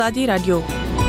آزادی رادیو.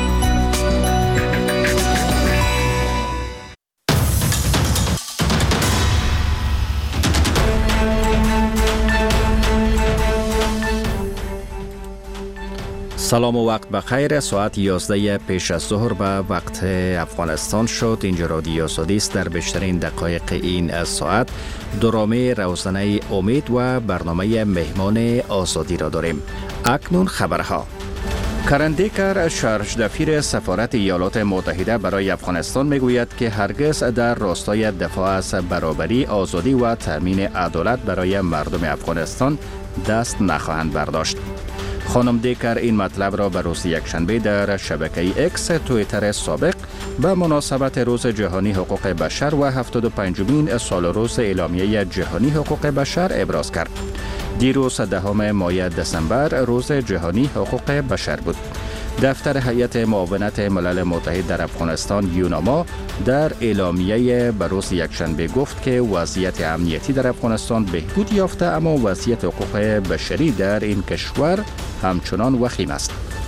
سلام و وقت بخیر. ساعت 11 پیش از ظهر به وقت افغانستان شد. اینجا رادیو آزادی است. در بیشترین دقایق این ساعت درامه روزانه امید و برنامه مهمان آزادی را داریم. اکنون خبرها. کرن دیکر شارژ دفیر سفارت ایالات متحده برای افغانستان میگوید که هرگز در راستای دفاع از برابری، آزادی و تامین عدالت برای مردم افغانستان دست نخواهند برداشت. خانم دیکر این مطلب را به روز یکشنبه در شبکه اکس توییتر سابق به مناسبت روز جهانی حقوق بشر و 75مین سال روز اعلامیه جهانی حقوق بشر ابراز کرد. دیروز 10 ماه دسامبر روز جهانی حقوق بشر بود. دفتر هیئت معاونت ملل متحد در افغانستان یوناما در اعلامیه به روز یکشنبه گفت که وضعیت امنیتی در افغانستان بهبود یافته، اما وضعیت حقوق بشری در این کشور همچنان وخیم است.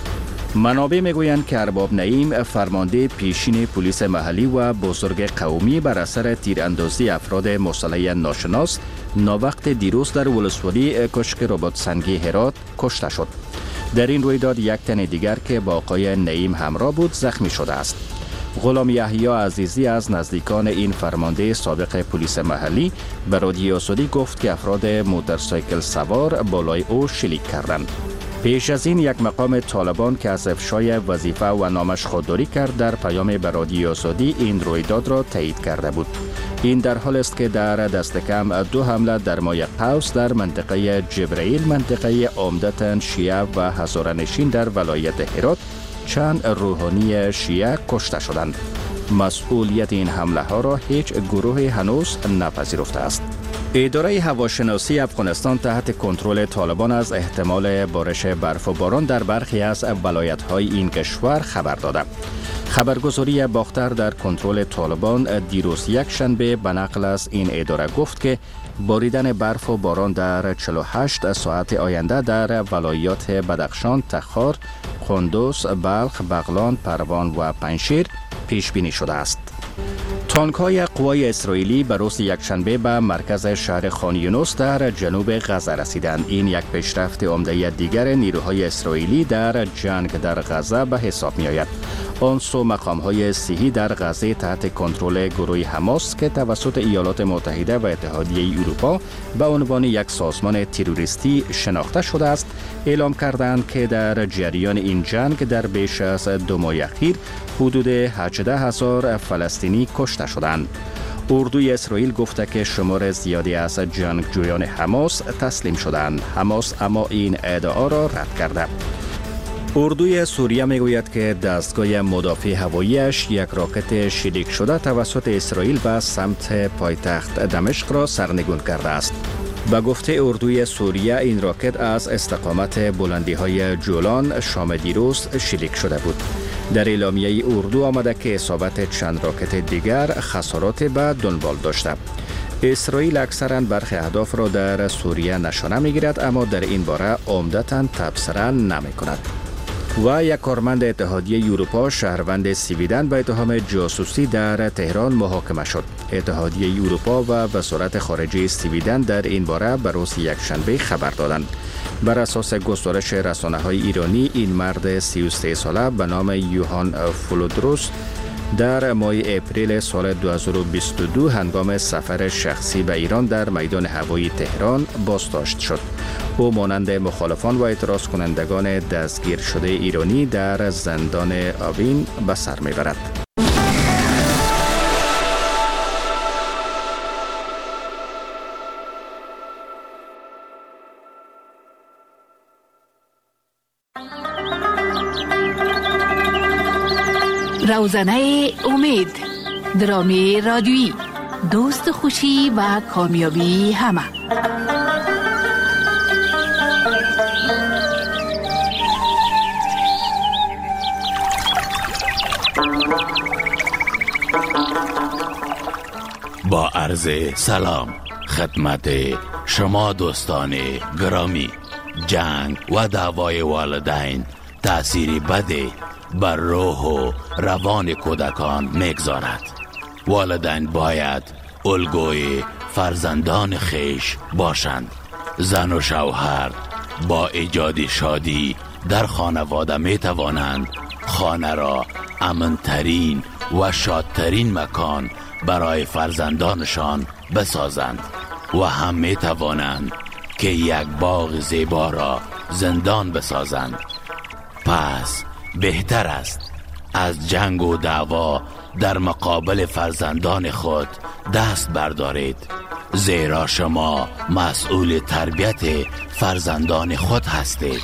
منابع میگویند که ارباب نعیم، فرمانده پیشین پلیس محلی و بزرگ قومی، بر اثر تیراندازی افراد مسلح ناشناس ناوقت دیروز در ولسوالی کشک رباط سنگی هرات کشته شد. در این رویداد یک تن دیگر که با آقای نعیم همراه بود زخمی شده است. غلام یحیی عزیزی از نزدیکان این فرمانده سابق پلیس محلی به رادیو آزادی گفت که افراد موتورسایکل سوار بالای او شلیک کردند. پیش از این یک مقام طالبان که از افشای وظیفه و نامش خودداری کرد در پیام به رادیو آزادی این رویداد را تایید کرده بود. این در حال است که در دست کم 2 حمله در ماه قوس در منطقه جبرائیل، منطقه عمدتاً شیعه و هزاره‌نشین در ولایت هرات، چند روحانی شیعه کشته شدند. مسئولیت این حمله ها را هیچ گروه هنوز نپذیرفته است. اداره هواشناسی افغانستان تحت کنترل طالبان از احتمال بارش برف و باران در برخی از ولایت‌های این کشور خبر داده. خبرگزاری باختر در کنترل طالبان دیروز یکشنبه به نقل از این اداره گفت که باریدن برف و باران در 48 ساعت آینده در ولایات بدخشان، تخار، قندوز، بلخ، بغلان، پروان و پنجشیر پیش بینی شده است. تانک‌های قوای اسرائیلی به روز یکشنبه به مرکز شهر خان یونس در جنوب غزه رسیدند. این یک پیشرفت عمده دیگر نیروهای اسرائیلی در جنگ در غزه به حساب می‌آید. آن سو مقام‌های صحی در غزه تحت کنترل گروه حماس که توسط ایالات متحده و اتحادیه اروپا به عنوان یک سازمان تروریستی شناخته شده است، اعلام کردند که در جریان این جنگ در بیش از 2 ماه اخیر حدود 18,000 فلسطینی کشته شدند. اردوی اسرائیل گفته که شمار زیادی از جنگجویان حماس تسلیم شدند. حماس اما این ادعا را رد کرده. اردوی سوریه میگوید که دستگاه مدافع هواییش یک راکت شلیک شده توسط اسرائیل به سمت پایتخت دمشق را سرنگون کرده است. به گفته اردوی سوریه این راکت از استقامت بلندی‌های جولان شام دیروز شلیک شده بود. در اعلامیه اردو آمده که اصابت چند راکت دیگر خسارات به دنبال داشته. اسرائیل اکثراً برخی اهداف را در سوریه نشانه می‌گیرد، اما در این باره عمدتاً تبصره نمی‌کند. و یک کارمند اتحادیه اروپا شهروند سویدن به اتهام جاسوسی در تهران محاکمه شد. اتحادیه اروپا و وزارت خارجه سویدن در این باره به روز یکشنبه خبر دادند. بر اساس گزارش رسانه‌های ایرانی، این مرد 33 ساله به نام یوهان فولودروس در ماه اپریل سال 2022 هنگام سفر شخصی به ایران در میدان هوایی تهران بازداشت شد. او مانند مخالفان و اعتراض کنندگان دستگیر شده ایرانی در زندان آوین به سر میبرد. روزانه امید، درامه رادیویی، دوست خوشی و کامیابی همه. با عرض سلام خدمت شما دوستان گرامی. جنگ و دعوای والدین تأثیری بدی بر روح و روان کودکان میگذارد. والدین باید الگوی فرزندان خیش باشند. زن و شوهر با ایجاد شادی در خانواده می توانند خانه را امن‌ترین و شادترین مکان برای فرزندانشان بسازند و هم می توانند که یک باغ زیبا را زندان بسازند. پس بهتر است از جنگ و دعوا در مقابل فرزندان خود دست بردارید، زیرا شما مسئول تربیت فرزندان خود هستید.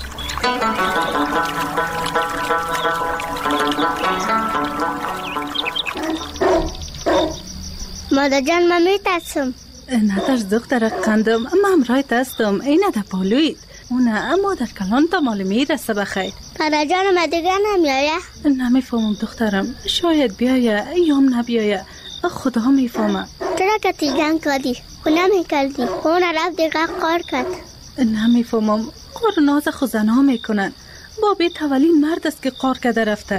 مادر جان من میترسم. ندرس دختر قندم، من رایت هستم. این ده پالوید اونه مادر کلان تا مال میرسه بخیر. پدر جان ما دیگه نمیایه؟ نمیفهمم دخترم، شاید بیایه یا نبیایه، خدا میفهمه. چرا که تیگن کردی؟ خونه میکردی اون رفت دیگه قار کرد. نمیفهمم، قار ناز خوزنها میکنن. بابی تولین مرد است که قار کرده رفته.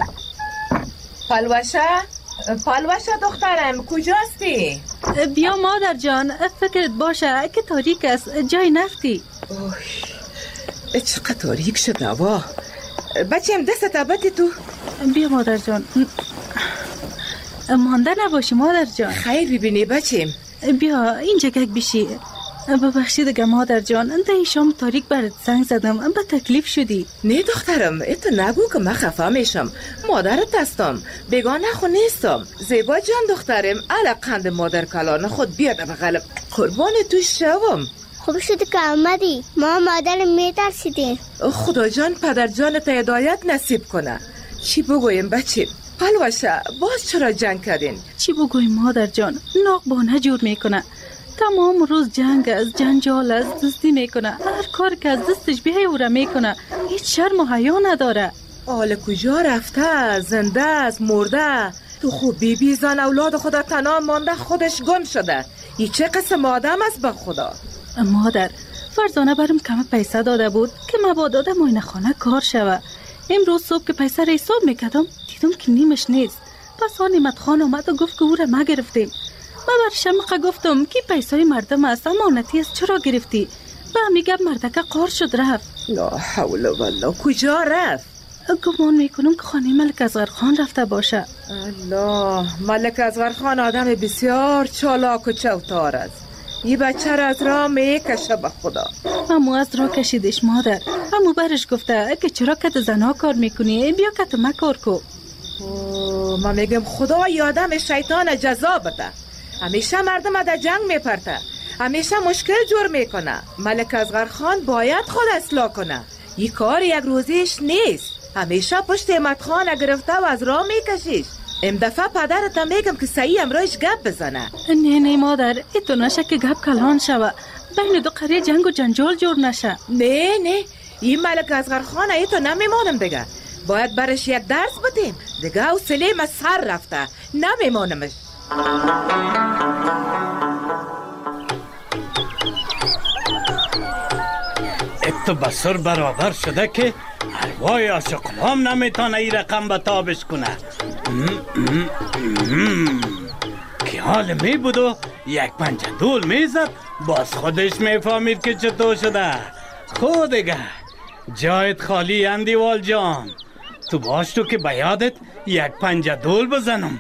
پالوشه دخترم کجاستی؟ بیا مادر جان، فکرت باشه که تاریک است، جای نفتی. چقدر تاریک شده وا. بچم دست تبتی تو. بیا مادر جان، مانده نباشی مادر جان. خیر ببینی بچم. بیا اینجا گک بشی. ببخشید دیگه مادر جان، ده شام تاریک برات زنگ زدم، به تکلیف شدی. نه دخترم، اتو نگو که من خفه میشم. مادرت هستم، بیگانه خو نیستم. زیبا جان دخترم، علاقند مادر کلان خود بیاد بغلم. قربان تو شوم. خوب شد که آمدی، ما مادر میترسیدیم. خدا جان پدر جانت هدایت نصیب کنه. چی بگویم بچه؟ پلوشه باز چرا جنگ کردین؟ چی بگویم مادر جان؟ ناق بانه جور میکنه، تمام روز جنگ از جنجال از دزدی میکنه، هر کار که از دستش بیای او را میکنه، هیچ شرم و حیا نداره. آل کجا رفته؟ زنده است مرده؟ تو خوب بیبی زن اولاد خدا تنها مانده، خودش گم شده. این چه قسم آدم است به خدا؟ مادر فرزانه برم کم پیسه داده بود که مبادا در معاینه خانه کار شوه. امروز صبح که پیسه را حساب میکردم دیدم که نیمش نیست. پس نعمت خان اومد و گفت که او را ما گرفتیم. من بر شمقه گفتم که پیسه مردم است، امانتی است، چرا گرفتی؟ به میگم مردکه قار شد رفت. لا حول ولا. کجا رفت؟ گمان میکنم که خانه ملک اصغر خان رفته باشه. الله، ملک اصغر خان آدم بسیار چالاک و چوتار است. یه بچه را از راه میکشه به خدا. امو از راه کشیدش مادر. امو برش گفته که چرا کت زنها کار میکنی، بیا کت ما کار کو. من میگم خدا یادم شیطان جزا بده. همیشه مردم در جنگ میپرته، همیشه مشکل جور میکنه. ملک اصغر خان باید خود اصلاح کنه. این کار یک روزیش نیست. همیشه پشت احمد خان گرفته و از راه میکشیش. ام دفعه پدرت میگم که سعی امرایش گپ بزنه. نه مادر، ایتو نشه که گپ کلان شوه، بین دو قریه جنگ و جنجال جور نشه. نه این ملک اصغر خان ایتو نمیمانم دیگه. باید برش یک درس بدیم دیگه. حوصله ما سر رفته، نمیمانمش. اتو بسر برابر شده که ارواح عاشقام نمیتونه این رقم به تابش کنه. که حال می بود و یک پنجه دول میزد، باز خودش میفهمید که چطور شده. خود دیگه جایت خالی اندیوال جان، تو باش تو که به یادت یک پنجه دول بزنم.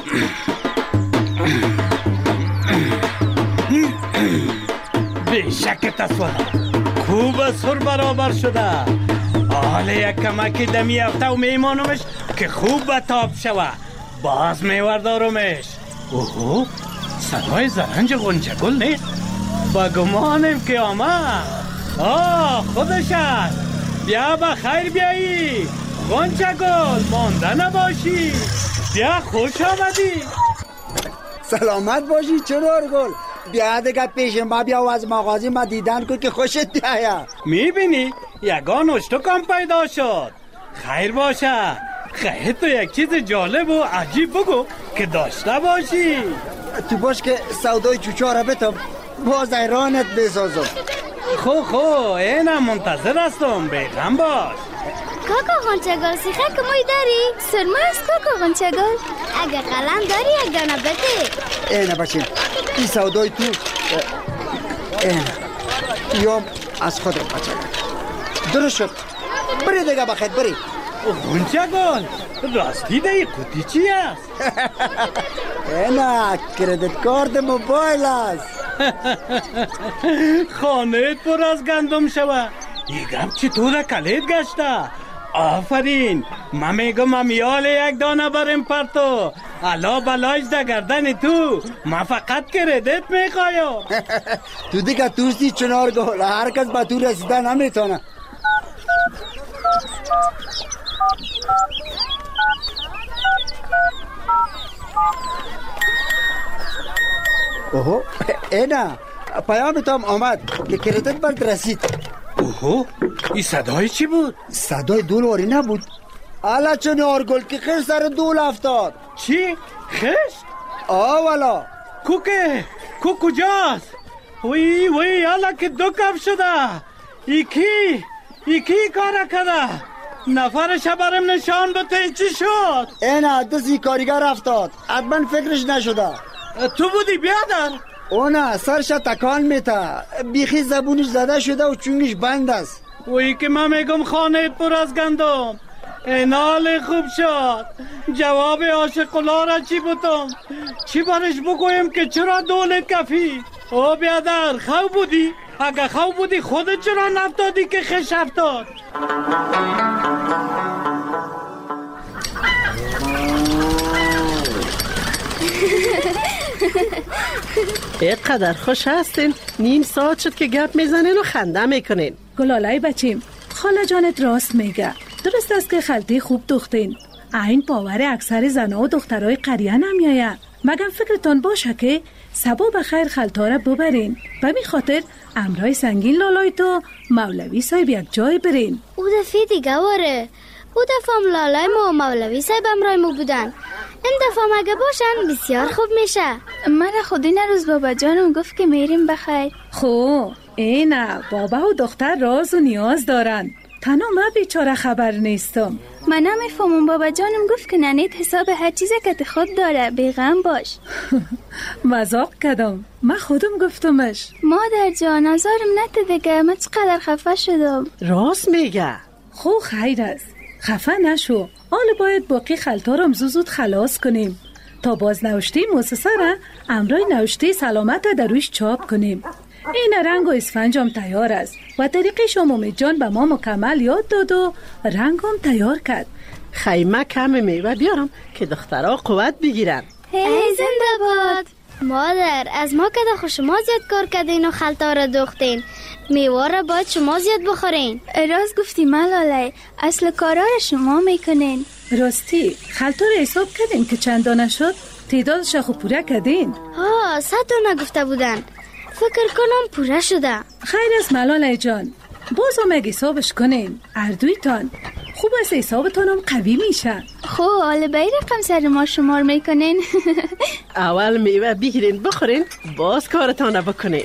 بیشک تصویل خوب سر برابر شده. حالا یک کمکی دمی هفته و میمانمش که خوب به تاب شوه، باز میوردارمش. اوهو، صدای زرنج غنچه گل نیست؟ با گمانم که آمد. خودش است. بیا به خیر بیایی غنچه گل، مانده نباشی. بیا خوش آمدی. سلامت باشی چنار گل. بیا دیگه پیش ما بیا و از مغازی ما دیدن کن که خوشت بیاید. میبینی یگان اشتکم پیدا شد. خیر باشه. خیر تو یک چیز جالب و عجیب بگو که داشته باشی. تو باش که سودای چوچا را بتم باز ایرانت بسازم. خو اینم منتظر هستم، بیغم باش. کاکا غنچگل سیخه کموی داری؟ سرما است کاکا غنچگل. اگه قلم داری یک دانه بده. اینه بچین این سودای تو اینه یوم از خودم بچه درست شد. بری دیگه بخیر بری. غنچگل راستی ده قوطی چی است؟ اینه کردیت کارت موبایل است. خانه پر از گندم شوه. این گپ چطور کلید گشته؟ آفرین. من میگم امیال یک دانه بریم پرتو. الا بلایش ده گردن تو. من فقط کردیت میخوایم. تو دیگه دوستی چنار گل هر کس با تو رسیده نمیتونه. اوهو اینا پیام تو هم آمد که کردیت برد رسید. اوهو این صدای چی بود؟ صدای $2 نبود. الا چون آرگل که خیش سر $2 افتاد. چی؟ خیش؟ والا کو کجاست؟ وی الا که 2 کف شده. ایکی کار کرده. نفرش برم نشان بده چی شد؟ اینا دستی کاریگر افتاد. حتما فکرش نشده. تو بودی بیادر؟ اونا سرش تکان میته. بیخی زبونش زده شده و چونگش بند است. وی که من میگم خانه پر از گندم. اینال خوب شد. جواب عاشق‌الله را چی بودم؟ چی برش بگویم که چرا 2 لیتر کفی؟ او بیادر خو بودی؟ اگه خو بودی خودت چرا نفتادی که خش افتاد؟ اینقدر خوش هستین. نیم ساعت شد که گپ میزنین و خنده میکنین. گلالای بچیم، خاله جانت راست میگه. درست است که خلطی خوب دوختین. این باور اکثر زنها و دخترای قریه نمیایه. مگم فکرتان باشه که صبح بخیر خلطا را ببرین. به می خاطر امرای سنگین لالای تو مولوی صاحب یک جای برین. او دفعه دیگه واره. او دفعه هم لالای ما و مولوی صاحب امرای ما بودن. این دفعه مگه باشن بسیار خوب میشه. من خود این روز بابا جانم گفت که میریم بخیر. خو اینه بابا و دختر راز و نیاز دارن. تنها من بیچاره خبر نیستم. من نمیفهمم. بابا جانم گفت که ننیت حساب هر چیزی که خود داره بیغم باش. مذاق کردم. من خودم گفتمش. مادر جان نظرم نته دیگه. من چقدر خفه شدم. راست میگه. خو خیر است. خفه نشو. حالا باید باقی خلطا رو زود خلاص کنیم تا باز نوشته مؤسسه را امرای نوشته سلامت در رویش چاپ کنیم. این رنگ و اسفنج هم تیار است و طریقش امید جان به ما مکمل یاد داد و رنگ هم تیار کرد. خیمه کم میوه بیارم که دخترها قوت بگیرن. ای زنده باد. مادر از ما که دخو شما زیاد کار کردین و خلطا را دوختین. میوه را باید شما زیاد بخورین. راست گفتی ملاله. اصل کارا را شما میکنین. راستی خلطا را حساب کردین که چند دانه شد؟ تعدادش خو پوره کردین؟ 100 دانه گفته بودن. فکر کنم پوره شده. خیر است ملاله جان. باز هم اگه حسابش کنین. اردویتان خوب است حسابتان هم قوی میشه. خو حالا به رقم سر ما شمار میکنین. اول میوه بگیرین بخورین باز کارتان را بکنین.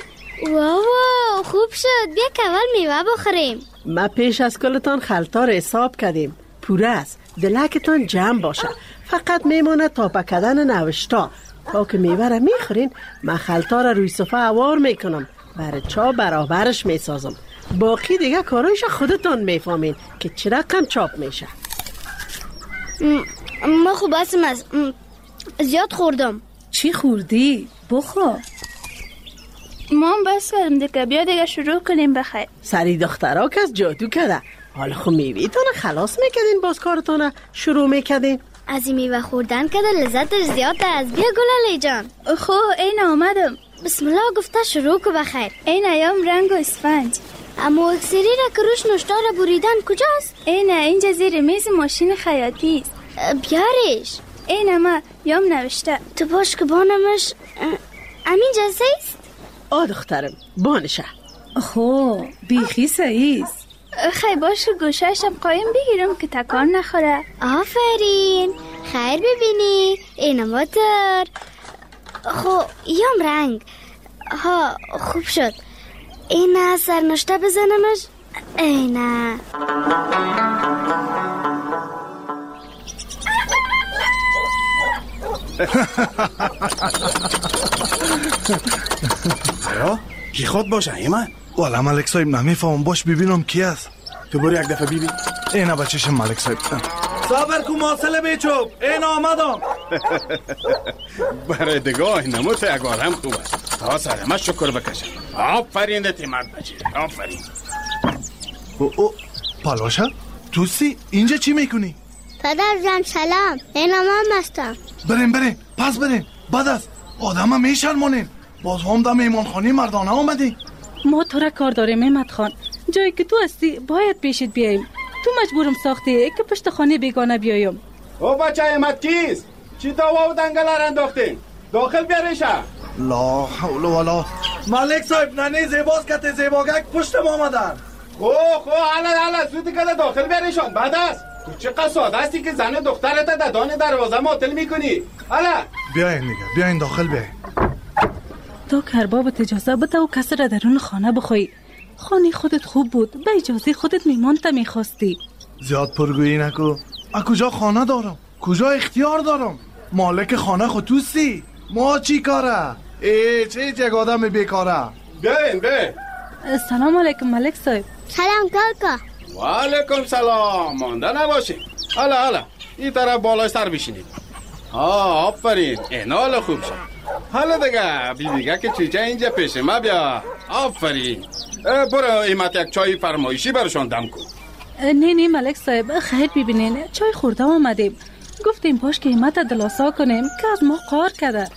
واو خوب شد. بیا که اول میوه بخوریم. ما پیش از کلتان خلطا را حساب کردیم. پوره است. دلکتان جمع باشه. فقط میمونه تا پکدن نوشتا. تا که میوه را میخورین من خلطا را روی صفحه اوار میکنم. برای چا برابرش میسازم. باقی دیگه کارایش خودتان میفهمین که چه رقم چاپ میشه. ما خوب هستم است. زیاد خوردم. چی خوردی؟ بخور. ما هم بس کردم دیگه. بیا دیگه شروع کنیم بخیر. سری دخترها که از جادو کرده. حالا خب میویتان خلاص میکردین باز کارتان شروع میکردین. از این میوه خوردن که لذتش زیاد است. بیا گلالی جان. خو این آمدم. بسم الله گفته شروع که بخیر. این ایام رنگ و اسفنج. اما اکسری را که روش نوشته را بریدن کجاست؟ اینجا زیر میز ماشین خیاطی است. بیارش. این ما یام نوشته. تو باش که بانمش امین جلسه است؟ دخترم بانشه. خو بیخی صحیح است. خیلی باشه گوشهشم قایم بگیرم که تکان نخوره. آفرین. خیر ببینی. این موتر. خو یام رنگ. خوب شد. این سرنوشته بزنمش. اینه یا کی خود باشه ایمان؟ والا ملک صاحب نمیفهم، باش ببینم کی است. تو برو یک دفعه ببین. اینا بچه‌ش ملک صاحب. صبر کو ماسله بیچوب، این آمدم. برای دگاه نموت اگارم خوب است. تا سلامت شکر بکشم. آفرین دتی مرد بچه، آفرین. او پالاشا توسی اینجا چی میکنی؟ پدر جان سلام، این هم هستم. بریم پس بریم. بعد از آدم میشرمونیم. باز هم در میمانخانه مردانه آمدی. ما تو را کار داریم احمد خان. جایی که تو هستی باید پیشت بیاییم. تو مجبورم ساختی که پشت خانه بیگانه بیایم. او بچه احمد کیست؟ چی دوا و دنگل انداختین؟ داخل بیاریشه. لا حول ولا. ملک صاحب ننه زیباز کت زیباگک پشت ما آمدن. خو حالا زودی که داخل بیاریشان. بعد است تو چقدر ساده هستی که زن دخترت در دان دروازه معطل میکنی. حالا بیاین دیگه، بیاین داخل بیاین. تو کربابت اجازه بده و کسی را درون خانه بخوای. خانه خودت خوب بود، به اجازه خودت میمان تا میخواستی. زیاد پرگویی نکو. کجا خانه دارم؟ کجا اختیار دارم؟ مالک خانه خود توستی. ما چی کاره؟ چه یک آدم بیکاره. بیاین. سلام علیکم ملک صاحب. سلام کاکا. و علیکم سلام. مانده نباشید. حالا این طرف بالای سر بشینید. آفرین، این حال خوب شد. حالا دیگه که چیچه اینجا پیش ما بیا. آفرین. برو ایمت یک چای فرمایشی برشان دم کن. نه ملک صاحب، خیر ببینین، چای خورده آمدیم. گفتیم باش که ایمت دلاسا کنیم که از ما قار کرده.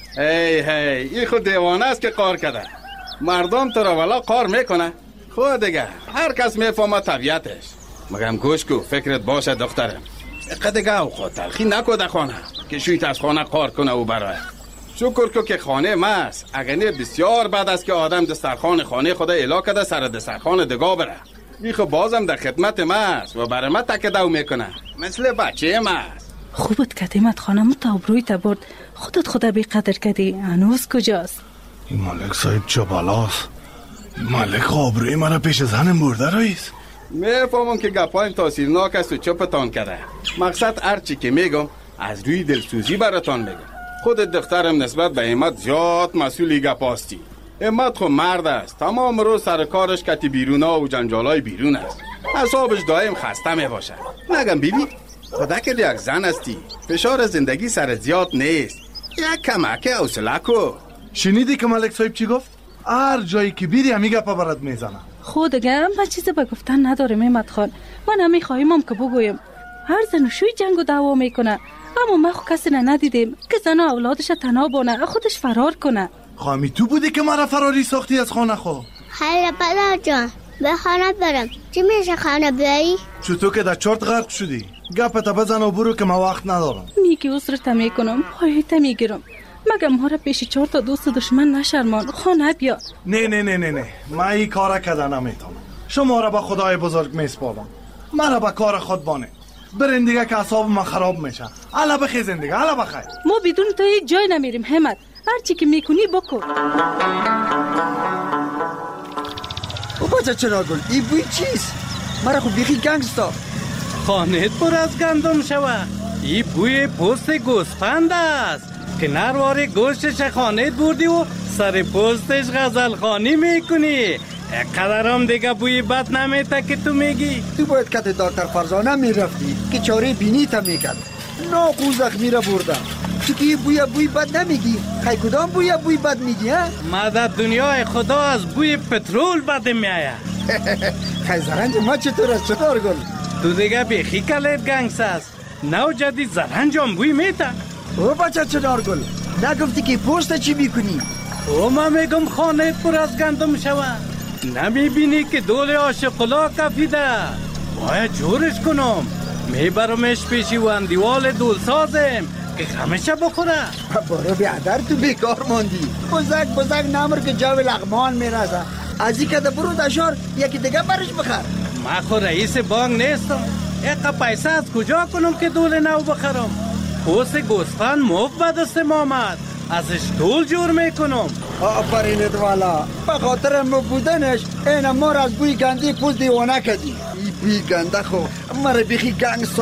این خود دیوانه است که قار کرده. مردم تو را والا قار میکنه. خود دیگه هر کس میفهمه طبیعتش. مگم گوش کو، فکرت باشه دخترم. دیگه اوقات تلخی نکو در خانه که شویت از خانه قار کنه و برای. شکر کو که خانه ماست. اگر نه بسیار بعد است که آدم دسترخوان خانه خدا الا کده سر دسترخوان دگاه بره. میخو بازم در خدمت ماست و برای ما تک دو میکنه مثل بچه ماست. خوبت که ایمت خانم تا ابروی تا برد. خودت بی قدر کردی. هنوز کجاست؟ این ملک صاحب چه بلاست. ملک آبروی مرا پیش زنم برده رئیس. میفهمم که گپایم تاثیرناک است و چپتان کرده. مقصد هرچی که میگم از روی دلسوزی براتان میگم. خود دخترم نسبت به ایمت زیاد مسئولی گپاستی. ایمت خود مرد است. تمام روز سر کارش کتی بیرونا و جنجالای بیرون است. اعصابش دائم خسته میباشه. نگم بیبی خدا که یک زن هستی. فشار زندگی سر زیاد نیست. یک کمک حوصله کو. شنیدی که ملک صاحب چی گفت؟ هر جایی که بیری همی گپا برات میزنه. خود دیگه من چیزی به گفتن ندارم احمد خان. من نمیخوایم که بگویم. هر زن شوی جنگ و دعوا میکنه. اما ما خو کسی ندیدیم که زن و اولادش تنها بانه خودش فرار کنه. خامی تو بودی که مرا فراری ساختی از خانه خو؟ خیلی پدر جان، به خانه برم. چی میشه خانه بیایی؟ چطور که در چرت غرق شدی؟ گپتا بزن و برو که ما وقت ندارم. میگی عذرت میکنم، پایت میگیرم. مگم ما را پیش 4 تا دوست دشمن نشرمان. خانه بیا. نه ما این کارا کده نمیتونم. شما را به خدای بزرگ میسپارم. مرا به کار خود بانه. برین دیگه که اعصاب ما خراب میشه. الا بخیزین دیگه، الا بخیر. ما بدون تو هیچ جای نمیریم همت. هر چی که میکنی بکن. او بچه چرا گل این بوی چیست؟ مرا خود بیخی گنگستا. خانهت پر از گندم شوه. این بوی پوست گوسفند است که نرواری گوشتش خانهت بردی و سر پوستش غزل خانی میکنی. قدرم دیگه بوی بد نمیته که تو میگی. تو باید کت دکتر فرزانه میرفتی که چاره بینی تا میکرد. ناخون زخمی را بردم. تو که بوی بد نمیگی. خیلی کدام بوی بد میگی ها؟ ما در دنیای خدا از بوی پترول بد میایه. خیلی زرنج ما چطور است چطور گل؟ تو دیگه بیخی کلت گنگس است. نو جدید زرنجام بوی میته. او بچه چطور گل؟ نگفتی که پوست چی میکنی؟ او ما میگم خانه پر از گندم شوه. نمیبینی که دور آشقلا کفیده. باید جورش کنم. میبرمش پیشی و اندیوال دول سازم که خمشه بخوره. برو بیادر تو بیکار ماندی. بزرگ نمر که جو لغمان میرزه. از این که برو دشار یکی دیگه برش بخر. ما خو رئیس بانک نیستم. یک پیسه از کجا کنم که دول نو بخرم؟ پوست گوسفند مفت به دست آمد. ازش دول جور میکنم. آفرینت والا. به خاطر ما بودنش این ما را از بوی گندی پوست دیوانه کردی. این بوی گنده خو مرا بیخی گنگ ساخت.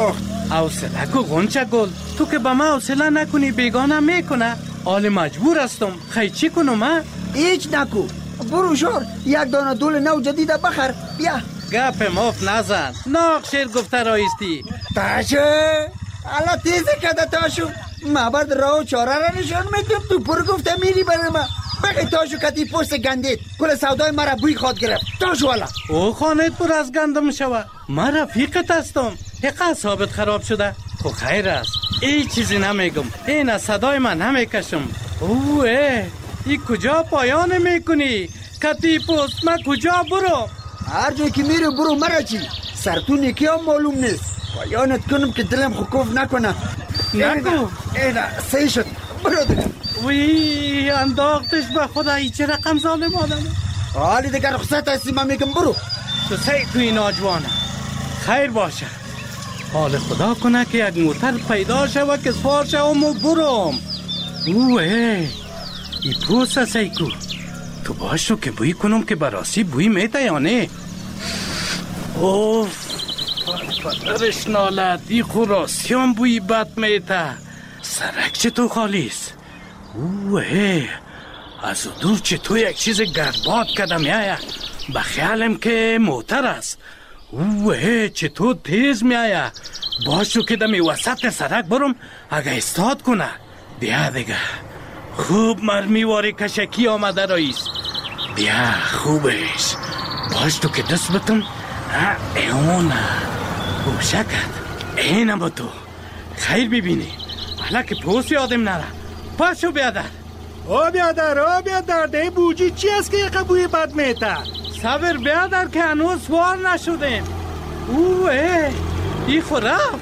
حوصله کو غنچه گل، تو که به من حوصله نکنی بیگانه میکنه. حال مجبور هستم. خیلی چی کنم ها؟ هیچ نکو، برو شور یک دانه دول نو جدیده بخر. بیا گپ مفت نزن، ناقشیر گفته رایستی. تاشو حالا تیزه کده تاشو، ما بعد راه و چاره را نشان میدم، تو پر گفته میری برای ما. بخی تاشو کتی پشت گندید، کل سودای مرا بوی خواد گرفت. تاشو والا او خانه پر از گندم شوه، من رفیقت هستم. حقا حسابت خراب شده. خب خیر است، ای چیزی نمیگم، این از صدای من نمیکشم. اوه ای کجا پایان میکنی؟ کتی پست من کجا برو؟ هر جایی که میرو برو، مرا چی؟ سرتون یکی هم معلوم نیست. پایانت کنم که دلم خوکوف نکنه. نکو اینا سهی شد، برو دیگه. وی انداختش به خدا، ای چه رقم ظالم آدمه. حالی دیگر رخصت هستی، من میگم برو. تو سهی تو این آجوانه. خیر باشه، حال خدا کنه که یک موتر پیدا شوه که سوار شوم و برم. اوه ای پوست سیکو، تو باشو که بوی کنم که براسی بوی میته یا نه. اوف پدرش نالد، ای خوراسی هم بوی بد میته. سرک چطور خالیست؟ اوه از دور چطور یک چیز گرباد کدم میایه، بخیالم که موتر است. اوه چطور تیز میایه. باشو که دمی وسط سرک برم، اگه استاد کنه. بیا دیگه، خوب مرمیواری کشکی آمده رئیس. بیا خوبش. باش تو که دست بتم. ایونه گوشه کرد. اینه با تو خیر ببینی، حالا که پوست یادم نره. پاشو بیادر. او بیادر ده بوجی چی است که یک بوی بد میته؟ صبر بیادر که هنوز سوار نشدیم. اوه ای خورم.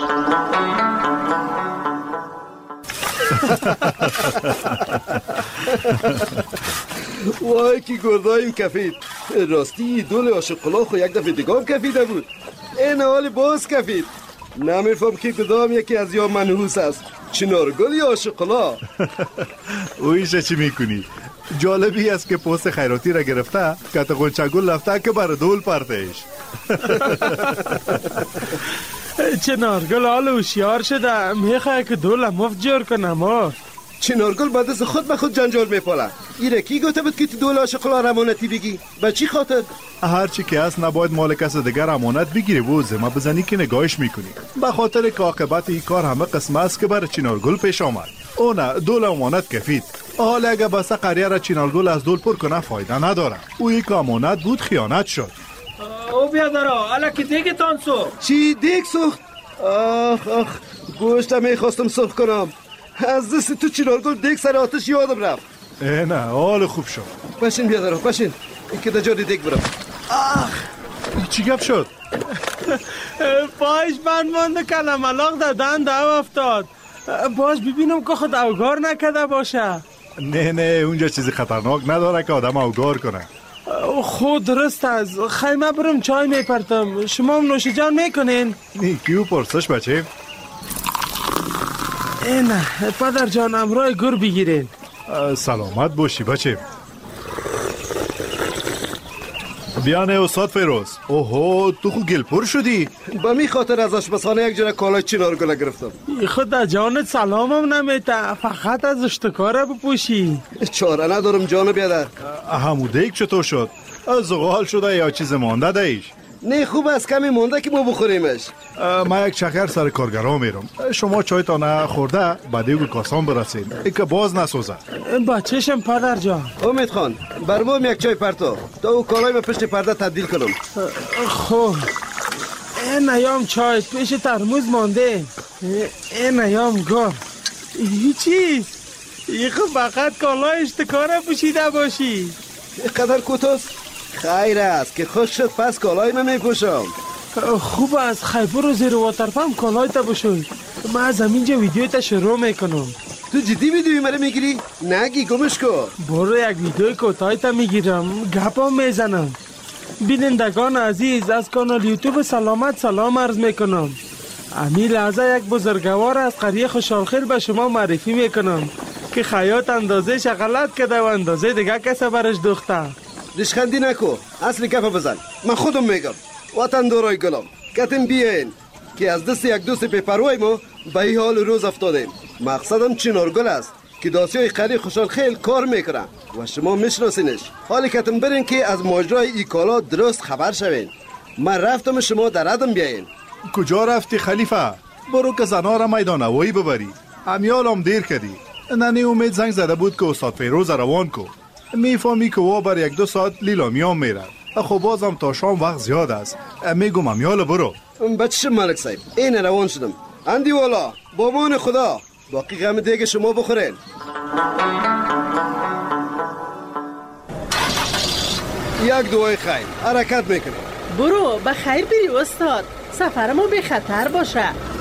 وای که گردایم کفید. راستی دول آشقلا خو یک دفعه دیگام کفیده بود. این حال باز کفید. نمیفهم که کدام یکی از یا منحوس است، چنارگل یا آشقلا. اویشه چی میکنی؟ جالبی است که پست خیراتی را گرفته که غنچه‌گل رفته که بر دول پرتش. چنارگل حال هوشیار شده، میخواه که دول مفت جور کنم. چنارگل بعد از خود به خود جنجال میپاله. ایره کی گفته بود که تو دول آشقلا امانتی بگی؟ به چی خاطر؟ هر چی که هست نباید مال کس دیگر امانت بگیری و زما بزنی که نگاهش میکنی. به خاطر که عاقبت این کار همه قسم است که بر چنارگل پیش آمد. او نه دول امانت کفید. حالا اگه بسته قریه را چنارگل از دول پر کنه فایده نداره. او یک امانت بود خیانت شد. او بیادرها حالا که دیگتان سوخت. چی دیگ سوخت؟ آخ گوشت میخواستم سرخ کنم، از دست تو چنارگل دیگ سر آتش یادم رفت. نه حال خوب شد. بشین بیادرها بشین، این که دجاری دیگ برم. چی گپ شد؟ پایش بند مانده کلم علاق دادن دو افتاد. باز ببینم که خود اوگار نکده باشه. نه اونجا چیزی خطرناک نداره که آدم اوگار کنه. خود درست است. خیمه برم چای میپرتم، شما هم نوش جان میکنین؟ نیکیو پرسش بچه. نه پدر جان امرای گر بگیرین. سلامت باشی بچه. بیانه استاد فیروز. اوهو تو خود گلپور شدی؟ با می خاطر از آشپزخانه یک جور کالای چنارگل گرفتم. خود در جانت سلامم نمیته، فقط از اشتکاره بپوشی. چاره ندارم جانو بیادر. هموده یک چطور شد؟ زغال شده یا چیز مانده دیش؟ نه خوب است، کمی مونده که ما بخوریمش. ما یک چکر سر کارگرها میرم. شما چایتان خورده بعد یک کاسان برسید ای که باز نسوزه. بچهشم پدر جان. امید خان برمام یک چای پرتو تا او کالای به پشت پرده تبدیل کنم. خب این ایام چای پیش ترموز مانده. این ایام گار هیچی. این خب فقط کالای اشتکاره پوشیده باشی. قدر کوتاست؟ خیر است که خوش شد پس کالای نمیپوشم. خوب است، خیبر رو زیر واترپم کالای تا بشوی. من از همینجا ویدیو تا شروع میکنم. تو جدی ویدیوی مرا میگیری؟ نگی گمش کن. برو یک ویدیو کوتاه تا میگیرم، گپام میزنم. بینندگان عزیز از کانال یوتیوب سلامت سلام عرض میکنم. امی لحظه یک بزرگوار از قریه خوشحالخیر به شما معرفی میکنم که خیاط اندازه شغلت کده و اندازه دیگه کسا برش دوخته. ریشخندی نکو، اصلی کفه بزن. من خودم میگم وطن دورای گلم کتیم بیاین. که از دست یک دوست بی‌پروای ما به این حال روز افتادیم. مقصدم چنارگل است که داسیای قری خوشحال خیل کار میکنه و شما میشناسینش. حالی که تم برین که از ماجرای ای کالا درست خبر شوین. من رفتم شما در عدم بیاین. کجا رفتی خلیفه؟ برو که زنا را میدان هوایی ببری. امیال هم دیر کردی. ننی امید زنگ زده بود که استاد فیروز روان کو. میفهمی که وا بر 1-2 ساعت لیلامیان میره. خب بازم تا شام وقت زیاد است. میگم امیال برو. بچه ملک صاحب این روان شدم. اندی والا با مان خدا باقی غم دیگه شما بخورین. یک دعای خیر حرکت میکنه. برو به خیر بری استاد، سفر ما به خطر باشه.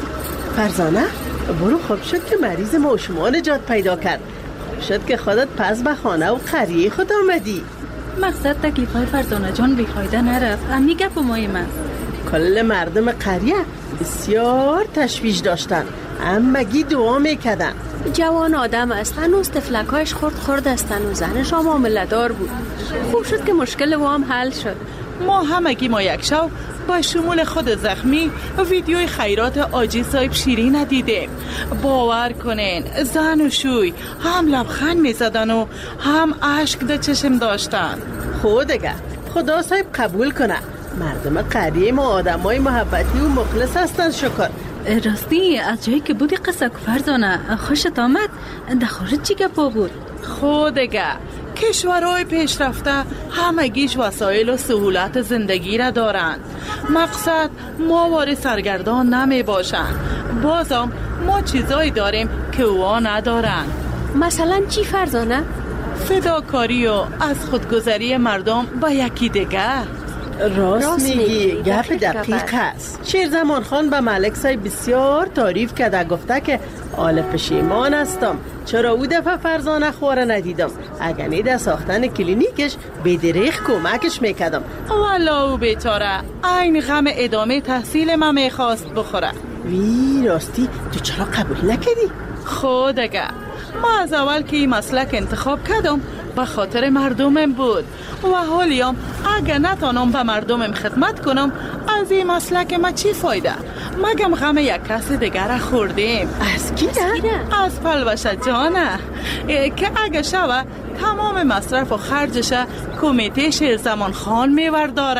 فرزانه برو، خوب شد که مریض ما و شما نجات پیدا کرد. خوب شد که خودت پس به خانه و قریه خود آمدی. مقصد تکلیفای فرزانه جان بیفایده نرفت. امی گپ مهم است. کل مردم قریه بسیار تشویش داشتن، امگی دعا میکدن. جوان آدم است، هنوز تفلکایش خرد استن و زنش هم معامله دار بود. خوب شد که مشکل وام حل شد. ما همگی ما یک شو با شمول خود زخمی ویدیوی خیرات آجی صاحب شیرین ندیدیم. باور کنین زن و شوی هم لبخند میزدن و هم اشک در چشم داشتن. خودگه خدا صاحب قبول کنه. مردم قریه ما آدمای محبتی و مخلص هستن. شکر. راستی از جایی که بودی قصه فرزانه خوشت آمد؟ در خارج چی گپا بود؟ خودگه کشورهای پیشرفته همگیش وسایل و سهولت زندگی را دارند. مقصد ماوار سرگردان نمی باشند. بازم ما چیزایی داریم که اوها ندارند. مثلا چی فرزانه؟ فداکاری و از خودگذری مردم با یکی دیگه. راست میگی، گپ دقیق است. شیرزمان خان به ملک صاحب بسیار تعریف کرده، گفته که حال پشیمان هستم چرا او دفعه فرزانه خواره ندیدم. اگر نیده ساختن کلینیکش به دریغ کمکش میکردم. والا او بیچاره این غم ادامه تحصیل من میخواست بخوره. وی راستی تو چرا قبول نکردی؟ خودگه ما از اول که این مسلک انتخاب کردم به خاطر مردمم بود و حالیم اگه نتانم به مردمم خدمت کنم از این مسلک ما چی فایده؟ مگم غم یک کس دیگر خوردیم. از کی؟ از پلوشه جانه که اگه شوه تمام مصرف و خرجش کمیته شیرزمان خان میورداره.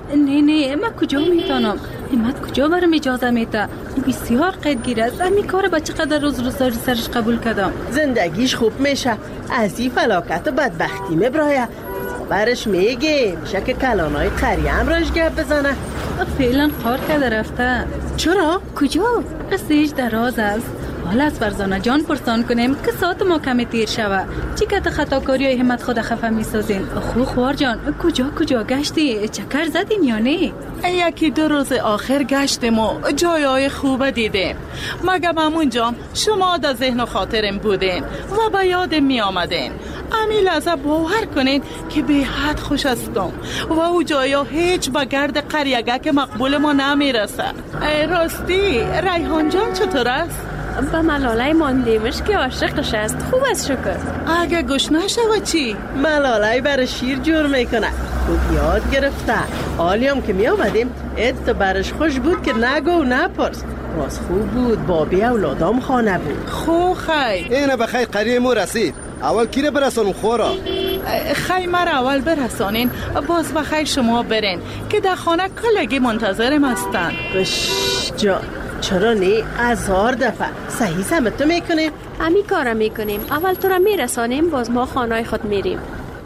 نه من کجا میتونم؟ همت کجا برم اجازه میده؟ بسیار قدگیر است. امی کار با چقدر روزداری سرش قبول کردم. زندگیش خوب میشه، از این فلاکت و بدبختی مبرایه. برش میگه میشه که کلانای قریه هم راش گپ بزنه. فعلا کار کرده رفته. چرا؟ کجا؟ قصهش دراز است. حالا از فرزانه جان پرسان کنیم که ساعت ما کمی تیر شوه. چی که خطاکاری های همت خود خفه میسازین؟ خوار جان کجا گشتی؟ چکر زدین یا نه؟ 1-2 روز آخر گشتیم و جایای خوب دیدیم. مگم همونجا شما در ذهن و خاطرم بودین و به یادم می آمدین. امی لحظه باور کنین که به حد خوش هستم و او جایا هیچ به گرد قریگه که مقبول ما نمیرسه. راستی ریحان جان چطور است؟ با ملاله ماندیمش که عاشقش است. خوب است شکر. اگه گوش نشوه چی؟ ملاله برای شیر جور میکنه. خوب یاد گرفته. حالیم که می آمدیم ات برش خوش بود که نگو و نپرس. راست خوب بود، بابی اولادام خانه بود. خیر اینه بخیر قریه مو رسید. اول کی رو برسانم خورا؟ خیمه رو اول برسانین باز بخیر شما برین که در خانه کلگی منتظرم هستن. بش جان چرا نه؟ 1000 دفعه صحیح سمت تو میکنیم. همین کارا میکنیم. اول تو را میرسانیم باز ما خانه خود میریم.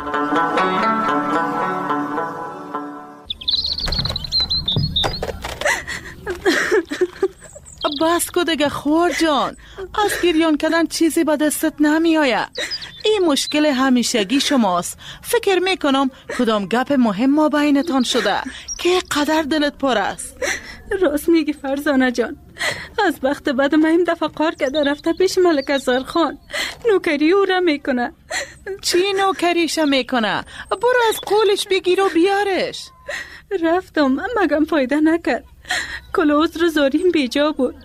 بس که دیگه خور جان، از گریان کردن چیزی به دستت نمی آید. این مشکل همیشگی شماست. فکر میکنم کدام گپ مهم ما بینتان شده که قدر دلت پر است. راست میگی فرزانه جان. از وقت بعد ما این دفعه کار کرده رفته پیش ملک اصغر خان. نوکری او را میکنه. چی نوکریش میکنه؟ برو از قولش بگیر و بیارش. رفتم مگم فایده نکرد. کل عذر زاریم بیجا بود.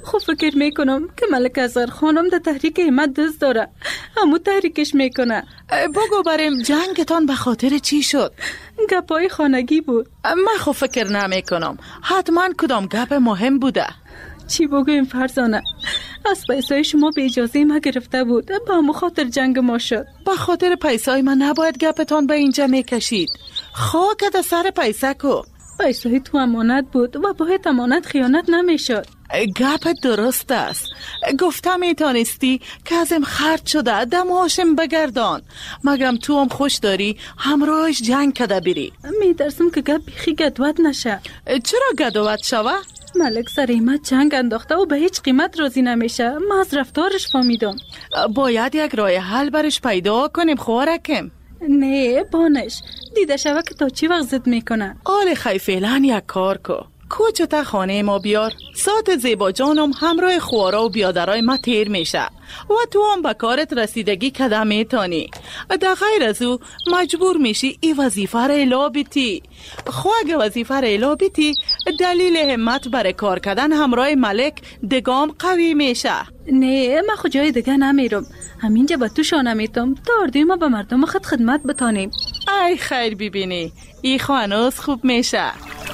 خب فکر میکنم که ملک اصغر خانم در تحریک همت دست داره، همو تحریکش میکنه. بگو بریم جنگتان به خاطر چی شد؟ گپای خانگی بود. من خب فکر نمیکنم، حتما کدام گپ مهم بوده. چی بگویم فرزانه، از پیسای شما به اجازه ما گرفته بود، به همو خاطر جنگ ما شد. به خاطر پیسای من نباید گپتان به اینجا میکشید. خاک در سر پیسه کو. پیسای تو امانت بود و باید امانت خیانت نمیشد. گپ درست است. گفتم میتونستی که ازم خرج شده دم هاشم بگردان، مگم تو هم خوش داری همراهش جنگ کده بری. میترسم که گپ بیخی گدوت نشه. چرا گدوت شوه؟ ملک سر ایمت جنگ انداخته و به هیچ قیمت راضی نمیشه. من از رفتارش فهمیدم. باید یک راه حل برش پیدا کنیم خوارکم. نه بانش دیده شوه که تا چی وقت زد میکنه. آره خی فعلا یک کار کو، کوچه خانه ما بیار. ساعت زیبا جانم همراه خوارا و بیادرای ما تیر میشه و تو هم به کارت رسیدگی کده میتانی. در غیر از او مجبور میشی ای وظیفه را الا بیتی. خواهگ وظیفه را الا بیتی دلیل همت برای کار کردن همراه ملک دگام قوی میشه. نه من خود جای دیگه نمیرم، همینجا با تو شانه میتم تا اردوی ما به مردم خود خدمت بتانیم. ای خیر ببینی ای خوانوز خوب میشه.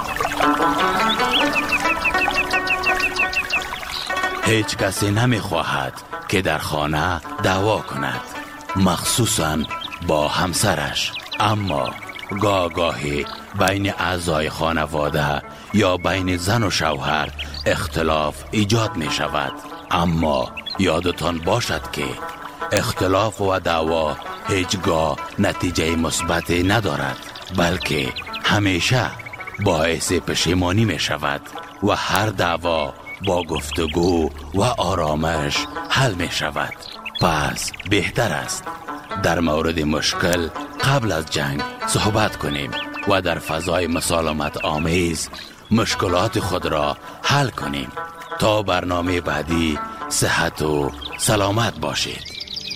هیچ کسی نمیخواهد که در خانه دعوا کند، مخصوصاً با همسرش. اما گاهی بین اعضای خانواده یا بین زن و شوهر اختلاف ایجاد می شود. اما یادتان باشد که اختلاف و دعوا هیچگاه نتیجه مثبت ندارد، بلکه همیشه باعث پشیمانی می شود و هر دعوا با گفتگو و آرامش حل می شود. پس بهتر است در مورد مشکل قبل از جنگ صحبت کنیم و در فضای مسالمت آمیز مشکلات خود را حل کنیم. تا برنامه بعدی صحت و سلامت باشید.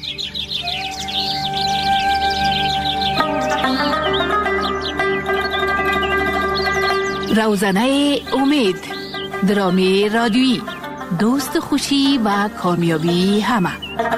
روزنه امید، درامی رادیویی، دوست خوشی و کامیابی همه.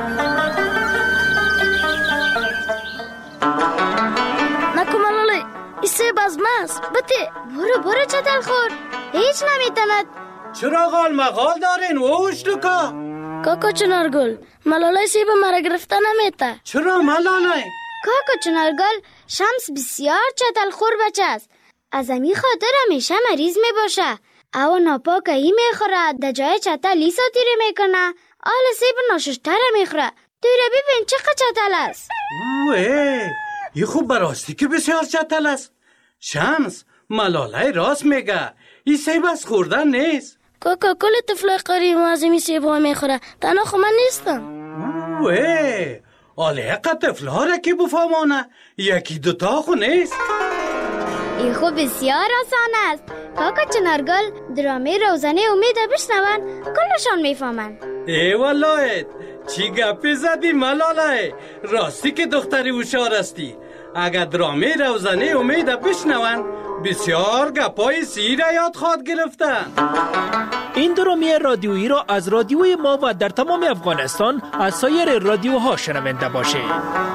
نکو ملاله ایسه بزمست بته برو چتل خور هیچ نمیتند. چرا غال مغال دارین ووش لکا؟ کاکا چنارگل ملاله سیب مرا گرفته نمیته. چرا ملاله؟ کاکا چنارگل شمس بسیار چتل خور بچه است، از امی خاطر همیشه مریض می باشه. او ناپاکه ای میخوره، در جای چتل لیسا تیره میکنه، آل سیب ناششتره میخوره. توی را ببین چقدر چتل است. اوه ای خوب براستی که بسیار چتل است. شمس ملاله راست میگه، این سیب از خوردن نیست. کاکا کل طفل قریب از این سیب ها میخوره، تنها خو من نیستم. اوه آله اقا طفل ها را که بفهمانه، یکی دوتا خو نیست. این خوب بسیار آسان است. کاکا چنارگل درامه روزنه امید بشنون کلشان میفهمن. ای والله چی گپی زدی ملاله، راستی که دختری هوشیار استی. اگر درامه روزنه امید بشنون بسیار گپای سیر یاد خواهد گرفتن. این درامه رادیویی را از رادیوی ما و در تمام افغانستان از سایر رادیوها شنونده باشید.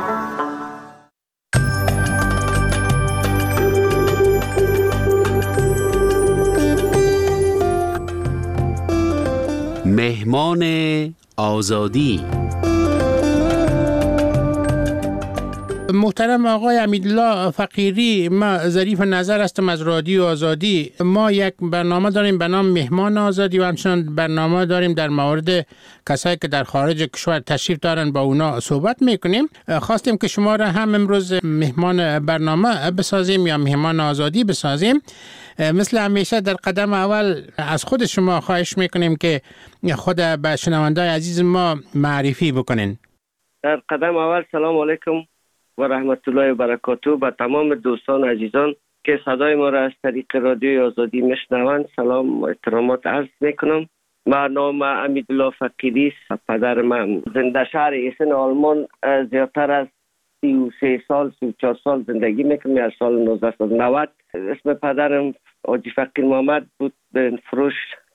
مهمان آزادی. محترم آقای امیدالله فقیری، ما ظریف نظر هستم از رادیو آزادی. ما یک برنامه داریم به نام مهمان آزادی و همچنان برنامه داریم در مورد کسایی که در خارج کشور تشریف دارن با اونا صحبت میکنیم. خواستیم که شما را هم امروز مهمان برنامه بسازیم یا مهمان آزادی بسازیم. مثل همیشه در قدم اول از خود شما خواهش میکنیم که خود به شنوندای عزیز ما معرفی بکنین. در قدم اول سلام علیکم و رحمت الله و برکاته به تمام دوستان عزیزان که صدای ما را از طریق رادیوی آزادی میشنوند سلام و احترامات عرض میکنم. من نام امیدالله فقیری است. پدر من زنده شهر ایسن آلمان زیادتر از 33 سال 34 سال زندگی میکنم. از سال 1990 اسم پدرم حاجی فقیر محمد بود، به فروش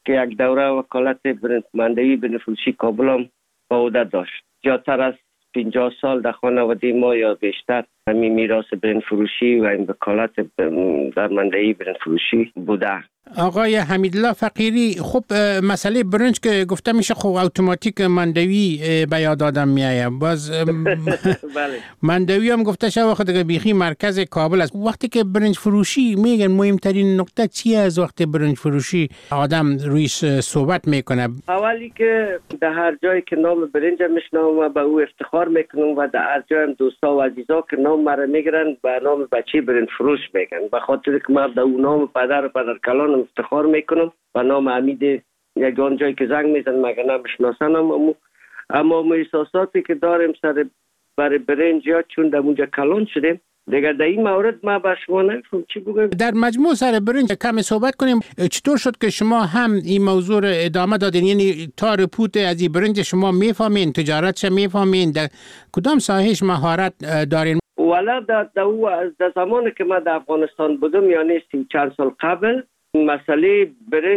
که یک دوره وکالت مندوی برنفروشی کابل هم به عهده داشت. زیادتر از 50 سال در خانواده ما یا بیشتر همین میراث برنفروشی و این وکالت در مندوی برنفروشی بوده. آقای حمیدالله فقیری، خب مسئله برنج که گفته میشه خب اتوماتیک مندوی به یاد آدم میایه. باز بله. مندوی هم گفته شده وقت دیگه بیخی مرکز کابل است. وقتی که برنج فروشی میگن مهمترین نکته چیه از وقت برنج فروشی آدم رویش صحبت میکنه؟ اولی که در هر جایی که نام برنج میشنوم و به او افتخار میکنم و در هر جای هم دوستا و عزیزا که نام مرا میگیرن به نام بچه برنج فروش میگن، به خاطر که من به اون نام پدر و پدر کلان افتخار میکنم و نام حمید یگان جایی که زنگ میزن مگه نمیشناسنم. اما احساساتی که داریم سر برای برنج یا چون در اونجا کلان شدیم دیگه در این مورد ما به شما نمیفهم چی بگم. در مجموع سر برنج کمی صحبت کنیم. چطور شد که شما هم این موضوع رو ادامه دادین؟ یعنی تا رپوت از این برنج شما میفهمین، تجارتش میفهمین، در کدام ساحهش مهارت دارین؟ والا در زمانی که من در افغانستان بودم یعنی چند سال قبل مسئله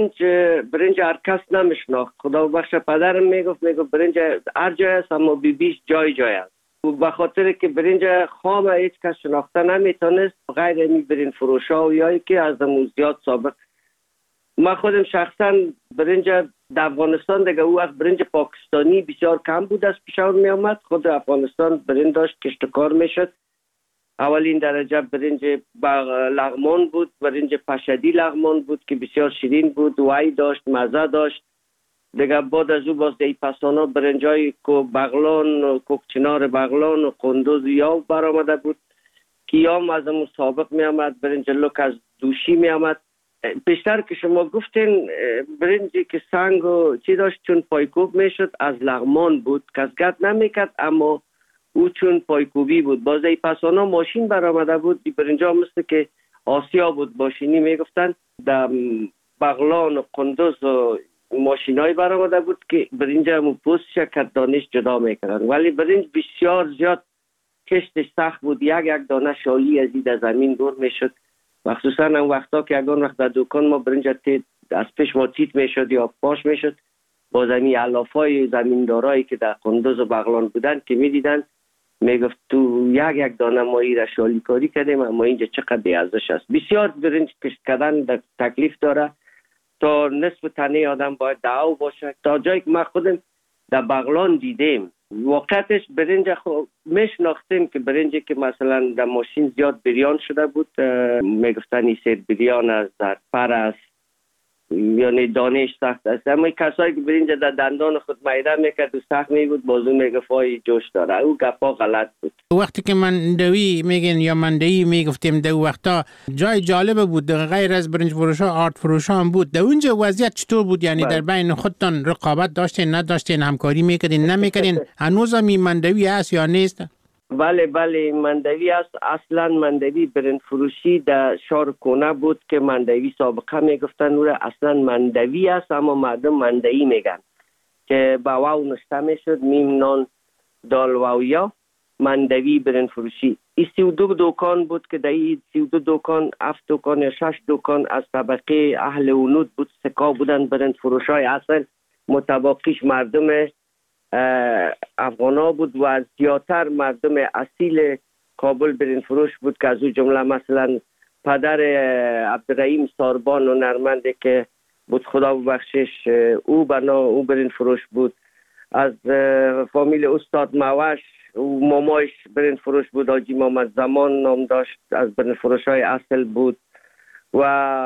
برنج هر کس نمیشناخت. خدا بخش پدرم میگفت برنج هر جای است اما بیش جای است. به خاطر که برنج خام هیچ کس شناخته نمیتونست غیر این برنج فروشا یا که از زیاد سابق. من خودم شخصا برنج در افغانستان دیگه او وقت برنج پاکستانی بسیار کم بود از پیشور می آمد. خود افغانستان برنج داشت کشتکار میشد. اولین درجه برنج لغمان بود، برنج پشدی لغمان بود که بسیار شیرین بود، وای داشت، مزه داشت. دیگه بعد از او باز دی پسانا برنجای بغلان، کوکچنار بغلان و قندوز یاو برآمده بود که یام از اون سابق می آمد. برنج لوک از دوشی می آمد. بیشتر که شما گفتین برنجی که سنگ و چی داشت چون پایکوب می شد از لغمان بود، کس گت نمی کرد اما او چون پایکوبی بود. باز ای پسانا ماشین برآمده بود. دی برنجا مثل که آسیا بود ماشینی می گفتن. در بغلان و قندوز و ماشینای برآمده بود که برنج همون پوستش کت دانش جدا میکردن. ولی برنج بسیار زیاد کشتش سخت بود. یک دانه شالی از این در زمین دور میشد. مخصوصا اون وقتا که اگه وقت در دکان ما برنج از پیش ما تیت میشد یا پاش میشد با زمین علافای زمیندارایی که در قندوز و بغلان بودن که میدیدن میگفت تو یک دانه ما این را شالی کاری کردیم اما اینجا چقدر بیارزش است. بسیار برنج کشت کردن در تکلیف داره. تا نصف تنه آدم باید دعو باشه. تا جایی که ما خودم در بغلان دیدیم واقعتش برنج میشناختیم که برنجی که مثلا در ماشین زیاد بریان شده بود میگفتن این سیر بریان است، در پر است، یعنی دانش سخت است. اما کسایی که برنج در دندان خود میده میکرد و سخت میبود بازو میگفت جوش داره. او گپا غلط بود. وقتی که مندوی میگن یا مندوی میگفتیم در وقتا جای جالب بود غیر از برنج فروشا آرد فروشا هم بود. در اونجا وضعیت چطور بود؟ یعنی در بین خودتان رقابت داشتین نداشتین، همکاری میکردین نمیکردین؟ هنوز هم این مندوی هست یا نیست؟ بله مندوی است. اصلا مندوی برنج فروشی در شهر کنه بود که مندوی سابقه میگفتن او اصلا مندوی است اما مردم مندوی میگن که با واو نشته میشد میم نان دال واویا مندوی برنج فروشی. این 32 دکان بود که در این 32 دکان 7 دکان یا 6 دکان از طبقه اهل ونود بود، سکا بودن برنج فروشای اصل، متباقیش مردم افغانا بود و زیادتر مردم اصیل کابل برنج فروش بود که از او جمله مثلا پدر عبدالرحیم ساربان و نرمنده که بود خدا ببخشش او برنج فروش بود. از فامیل استاد موش او مامایش برنج فروش بود. حاجی محمد زمان نام داشت، از برنج فروش های اصل بود. و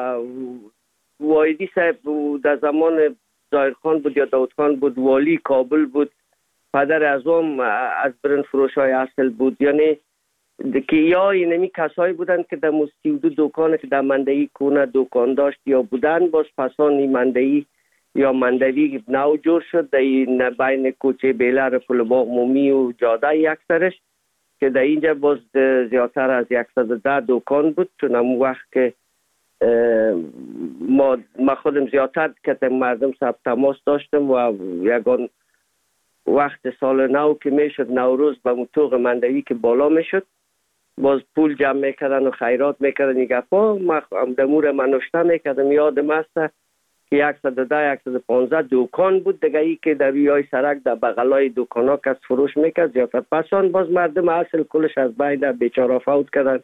وایدی صاحب در زمان ظاهرخان بود یا داود خان بود، والی کابل بود، پدر اعظم از برنج فروش های اصل بود. یعنی که یا اینمی کسایی بودن که در 32 دکان که در مندوی کونه دکان داشت یا بودن. باز پسانی مندوی یا مندوی نو جور شد در بین کوچه بیلر پلباغ مومی و جاده یکسرش که در اینجا باز زیادتر از 110 دکان بود. چون همون وقت که ما خودم زیادتر که مردم ثبت تماس داشتم و یگان وقت سال نو که میشد نوروز به مطوق مندوی که بالا میشد باز پول جمع میکردن و خیرات میکردن. این گفا دمور من نشته میکردم. یادم است که 110 115 دکان بود دیگه، ای که در روی سرک در بغلای دکانا کس فروش میکرد زیادتر. پسان باز مردم اصل کلش از بین بیچاره فوت کردن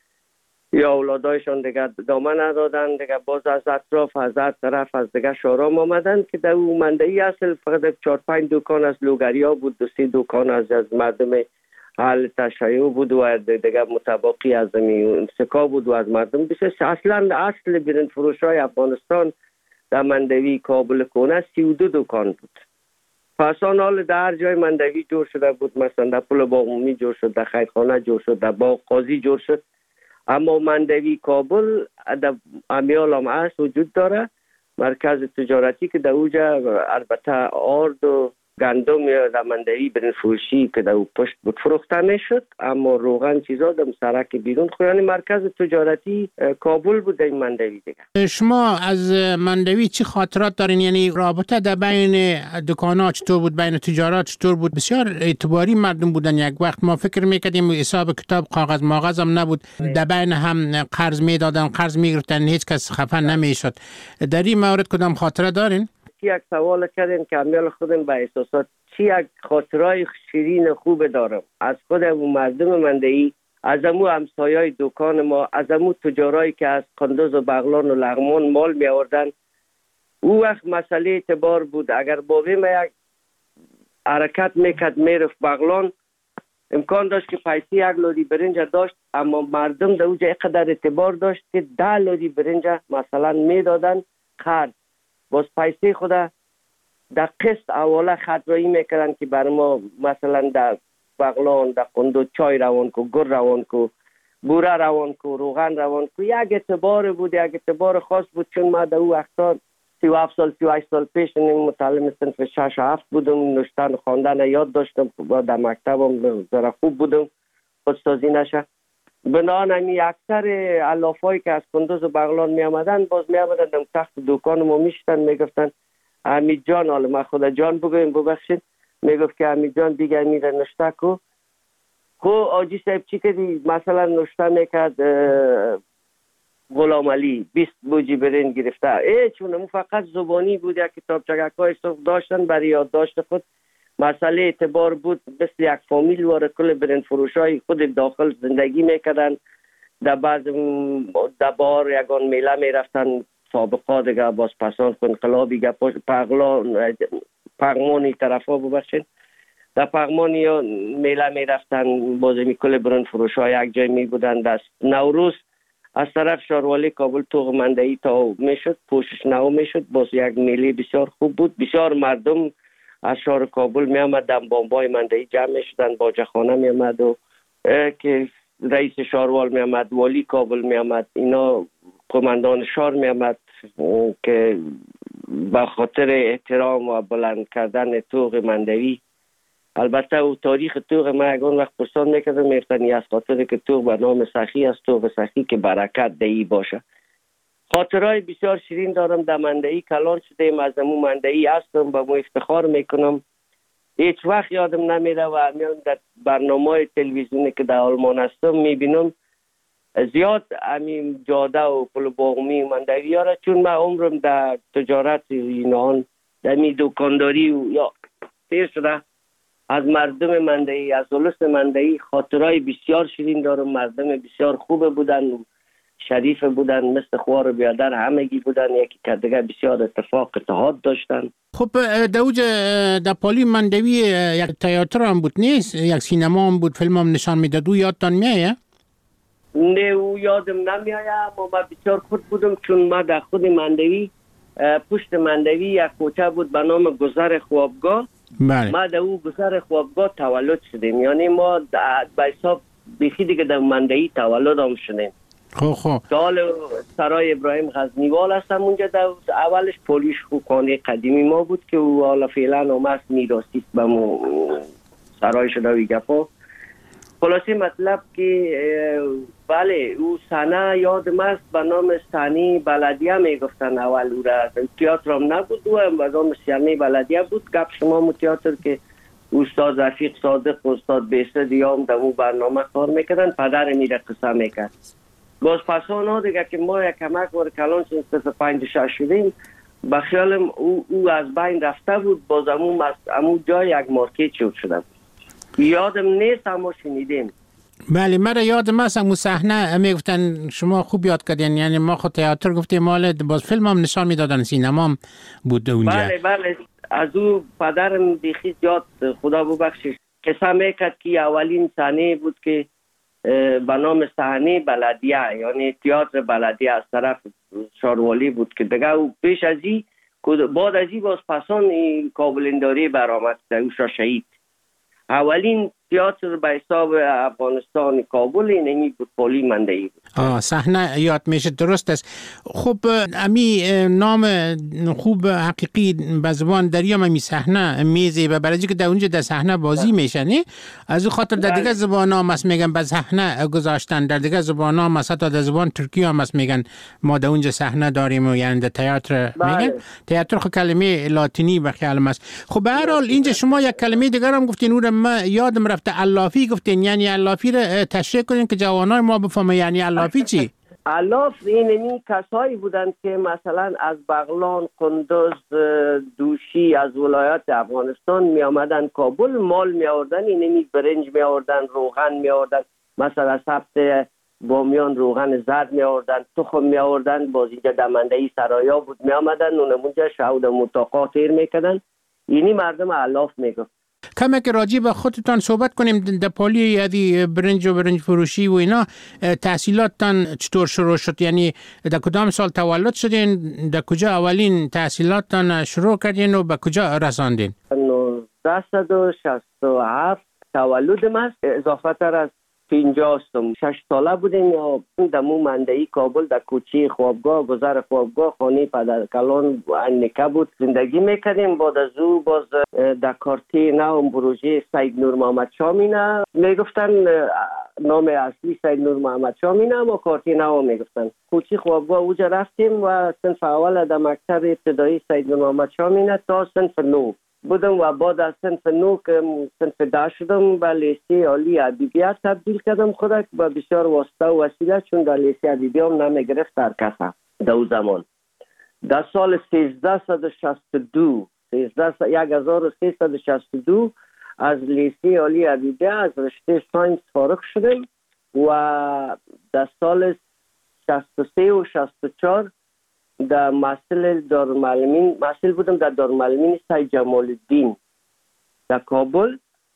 یا اولادایشان دیگه دامه ندادن دیگه، باز از اطراف از هر طرف از دیگه شارام آمدن که در اون مندهی اصل فقط 4-5 دکان از لوگریا بود، 2-3 دکان از مردم حال تشیع بود و دیگه متباقی از سکا بود و از مردم بسیار. اصلا اصل برند فروش های افغانستان در مندوی کابل کونه 32 دکان بود. پسان حال در هر جای مندوی جور شده بود، مثلا در پل باغ جور شد، در خیرخانه جور شد، در باغ قاضی جور شد. اما مندوی کابل در امیال هم هست وجود داره، مرکز تجارتی که در اوجا البته آرد و گندم یا در مندوی برند فروشی که در او پشت بود فروخته میشد، اما روغن چیزا در سرک بیرون خویانی مرکز تجارتی کابل بود در این مندوی دیگه. شما از مندوی چی خاطرات دارین؟ یعنی رابطه در بین دکانات چطور بود، بین تجارات چطور بود؟ بسیار اعتباری مردم بودن. یک وقت ما فکر میکردیم حساب کتاب کاغذ ماغذ هم نبود، در بین هم قرض میدادن، قرض میگرفتن، هیچ کس خفه نمیشد. در این مورد کدام خاطره دارین؟ یک سوال کردن که امیال خودم به احساسات چی یک خاطرهای شیرین خوب دارم از خود اون مردم مندهی، از امو همسایای دکان ما، از امو تجارایی که از قندوز و بغلان و لغمان مال می آوردن. او وقت مسئله اعتبار بود. اگر بابی ما یک حرکت میکرد میرفت بغلان، امکان داشت که پیسی یک لودی برنج داشت، اما مردم در اوجه اقدر اعتبار داشت که 10 لودی برنج مثلا میدادن خرد، باز پیسی خدا در قسط اوله خطرایی میکردن که بر ما مثلا در بغلان در قندو چای روان کو، گر روان کو، بوره روان کو، روغن روان کو. یک اعتبار بود، یک اعتبار خاص بود. چون ما در او وقتا 37 سال 38 سال پیش متعلم صنف 6 و 7 بودم، نوشتن و خواندن یاد داشتم، در مکتبم ذره خوب بودم، خودسازی نشه. بنابراین اکثر علافایی که از قندوز و بغلان می آمدن باز می آمدن در تخت دکان ما میشتن، میگفتن حمید جان، حالا من خدا جان بگویم ببخشید، میگفت که حمید جان دیگر میره نشته کو. خو آجی صاحب چی کردی؟ مثلا نشته میکرد غلام علی 20 بوجی برنج گرفته، چون فقط زبانی بود. یک کتاب چگکای صف داشتن برای یادداشت خود. مسئله اعتبار بود، مثل یک فامیل وارد کل برند فروشای خود داخل زندگی میکردن. در بعض دبار یگان میله میرفتن، سابقا دیگه باز پسان انقلابی گپاش پغمانی طرفا ببخشید، در پغمانی یا میله میرفتن، باز کل برند فروشای یک جای می بودن. دست نوروز از طرف شاروالی کابل توغ مندهی تا میشد، پوشش نو میشد، باز یک میله بسیار خوب بود. بسیار مردم از شهر کابل می آمد، در بامبای مندهی جمع شدن، باجخانه می آمد و که رئیس شاروال می آمد، والی کابل می آمد، اینا قماندان شهر می آمد که به خاطر احترام و بلند کردن توغ مندهی. البته او تاریخ توغ ما یکان وقت پرسان میکردم، میفتنی از خاطر که توغ به نام سخی است، توغ سخی که برکت دهی باشه. خاطرهای بسیار شیرین دارم. در مندهی کلان شدیم، از امو مندهی هستم، با مو افتخار میکنم. هیچ وقت یادم نمیره و همیان در برنامه تلویزیونی که در آلمان هستم میبینم زیاد همین جاده و پل باغمی مندهی ها را، چون من عمرم در تجارت اینان در می دکانداری و یا تیر شده. از مردم مندهی، از اولس مندهی خاطرهای بسیار شیرین دارم. مردم بسیار خوب بودن، شریف بودن، مثل خوار بیادر همگی بودن، یکی که دیگه بسیار اتفاق اتحاد داشتن. خب دوج در پالی مندوی یک تئاتر هم بود نیست؟ یک سینما هم بود، فیلم هم نشان میداد، او یادتان میایه؟ نه او یادم نمیایه، اما من بسیار خود بودم، چون ما در خود مندوی پشت مندوی یک کوچه بود به نام گذر خوابگاه. بله. ما در او گذر خوابگاه تولد شدیم، یعنی ما به حساب بیخی دیگه در مندوی تولد هم شدیم. خب سال سرای ابراهیم غزنیوال هستم اونجا. در اولش پولیش خوکانه قدیمی ما بود که او حالا فعلا هم هست، میراثی به مو سرای شده وی گپا. خلاصی مطلب که بله او سنه یادم است، به نام سنی بلدیه میگفتن اول او را. تئاتر هم نبود، او به نام سنی بلدیه بود. گپ شما تئاتر که استاد رفیق صادق و استاد بیسد هم در اون برنامه کار میکردن، پدر میره قصه میکرد. باز پسان ها دیگه که ما یک کمک وار کلان چون 5-6 شدیم، با خیالم او از بین رفته بود. باز امو جای یک مارکت شده بود. یادم نیست اما شنیدیم. بله مرا یادم هست اون صحنه میگفتن، شما خوب یاد کردین، یعنی ما خود تئاتر گفتیم مال باز فیلم هم نشان میدادن، سینما هم بود اونجا. بله از او پدرم بیخی یاد خدا ببخشش قصه میکرد که اولین صحنه بود که به نام صحنه بلدیه، یعنی تئاتر بلدیه از طرف شاروالی بود که دیگه او پیش از این بعد از این باز پسان کابلنداری برآمد اوشا شهید. اولین تئاتر به حساب افغانستان کابل اینمی بود، پولی مندهی بود. صحنه یاد میشه، درست است. خب امی نام خوب حقیقی به زبان دریام امی صحنه میزه و برای که در اونجا در صحنه بازی میشه نه، از اون خاطر در دیگه زبان ها مست میگن به صحنه گذاشتن، در دیگه زبان ها مثلا در زبان ترکی ها مست میگن ما در اونجا صحنه داریم و یعنی در تئاتر میگن. تئاتر خب کلمه لاتینی به خیال است. خب به هر حال اینجا شما یک کلمه دیگر هم گفتین، اون ما یادم رفته علافی گفتین، یعنی علافی رو تشریح کنین که جوانای ما بفهمن یعنی علافی چی؟ علاف این کسایی بودند که مثلا از بغلان، قندوز، دوشی از ولایات افغانستان می آمدن کابل، مال می آوردن، اینمی برنج می آوردن، روغن می آوردن، مثلا سبت بامیان روغن زرد می آوردن، تخم می آوردن. باز اینجا دمندهی سرایا بود، می آمدن اونمونجا شهود متاقا تیر می کردن. اینی مردم علاف می گفت. کمی که راجع به خودتان صحبت کنیم، در پالی یادی برنج و برنج فروشی و اینا تحصیلاتتان چطور شروع شد؟ یعنی در کدام سال تولد شدین؟ در کجا اولین تحصیلاتتان شروع کردین و به کجا رساندین؟ 1967 تولدم است، اضافه تر از 50 6 ساله بودیم. یا دمو مندهی کابل در کوچه خوابگاه، گذر خوابگاه، خانه پدر کلان انکه بود زندگی میکردیم. بعد از او باز در کارتی نو پروژه سید نور محمد شاه مینه میگفتن، نام اصلی سید نور محمد شاه مینه اما کارتی نو میگفتن. کوچه خوابگاه اوجا رفتیم و صنف اول در مکتب ابتدایی سید نور محمد شاه مینه تا صنف 9 بودم و بعد از صنف 9 که صنف 10 شدم به لیسه عالی ادبیات تبدیل کردم خودک با بسیار واسطه و وسیله، چون در لیسه ادبیات هم نمیگرفت در کسا در او زمان. در سال 1362 از لیسه عالی ادبیات از رشته ساینس فارغ شدم و در سال 63 و 64 در محصل بودم در دارالمعلمین سید جمال الدین در کابل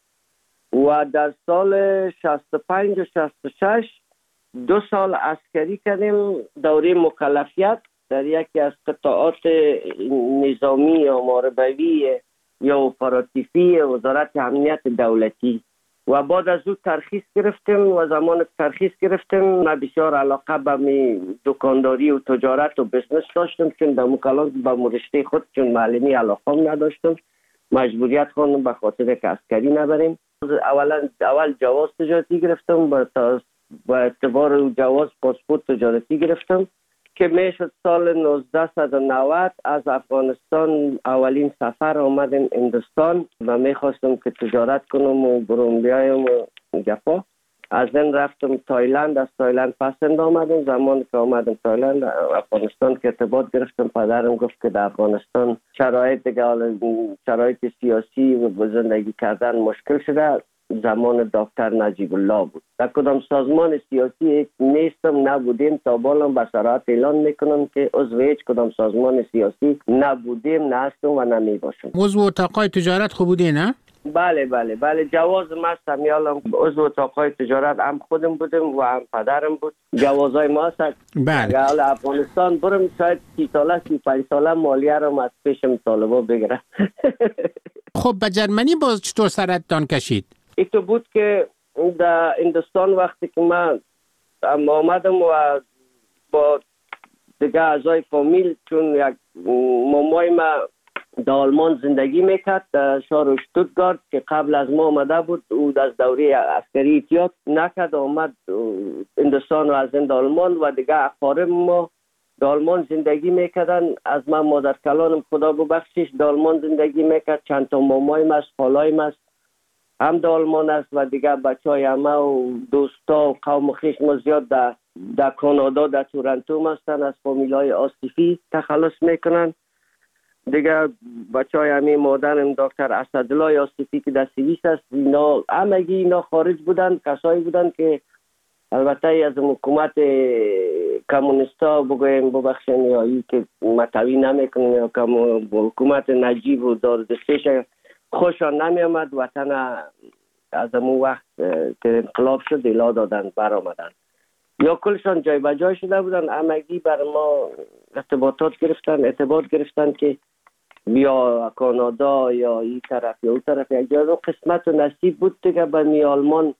و در سال 65 و 66 2 سال عسکری کردیم، دوره مکلفیت در یکی از قطاعات نظامی یا محاربوی یا اپراتیفی وزارت امنیت دولتی و بعد از او ترخیص گرفتم و زمان ترخیص گرفتم من بسیار علاقه به دکانداری و تجارت و بزنس داشتم، چون در مکالمات با رشته خود چون معلمی علاقه نداشتم، مجبوریت خواندم به خاطر که عسکری نبریم. اول جواز تجارتی گرفتم، با اعتبار جواز پاسپورت تجارتی گرفتم که میشد سال 1990 از افغانستان اولین سفر آمدم هندوستان و میخواستم که تجارت کنم و برون بیایم و گپا. از این رفتم تایلند، از تایلند پسند آمدم. زمان که آمدم تایلند افغانستان که ارتباط گرفتم، پدرم گفت که در افغانستان شرایط سیاسی و زندگی کردن مشکل شده. زمان دکتر نجیب الله بود. در کدام سازمان سیاسی نیستم، نبودیم، تا بالام به صراحت اعلان میکنم که عضو هیچ کدام سازمان سیاسی نبودیم، نه هستم و نمی باشم. عضو اتاقای تجارت خوب بودی نه؟ بله جواز ماست میالم. عضو اتاقای تجارت هم خودم بودم و هم پدرم بود. جوازای ما هست. بله. اگر افغانستان برم شاید 30 ساله 35 ساله مالیه رو از پیشم طالبا بگیرم. خب به جرمنی باز چطور سرتان کشید؟ این تو بود که در هندوستان وقتی که من آمدم و با دیگه اعضای فامیل، چون یک مامای ما در آلمان زندگی میکرد در شهر اشتوتگارت که قبل از ما آمده بود، او از دوره عسکری احتیاط نکرد آمد هندوستان و از این آلمان و دیگه اقارب ما در آلمان زندگی میکردن. از من مادر کلانم خدا ببخشش در آلمان زندگی میکرد. چند تا مامای ما است، خالای ما است هم در آلمان است و دیگه بچهای همه و دوستا و قوم خویش ما زیاد در کانادا در تورنتو هستن، از فامیلای آصفی تخلص میکنن دیگه بچه های همین مادرم دکتر اسدالله یاسفی که در سوئیس است، اینا همگی اینا خارج بودن، کسایی بودن که البته از حکومت کمونیستا بگویم ببخشن یا ای که متوی نمیکنن یا حکومت نجیب و داردستیش خوشان نمی آمد وطن از امون وقت که انقلاب شد الا دادن برآمدن یا کلشان جای بجای شده بودن. همگی بر ما اعتبار گرفتن که بیا کانادا یا این طرف یا اون طرف یک جای قسمت و نصیب بود دیگه به می آلمان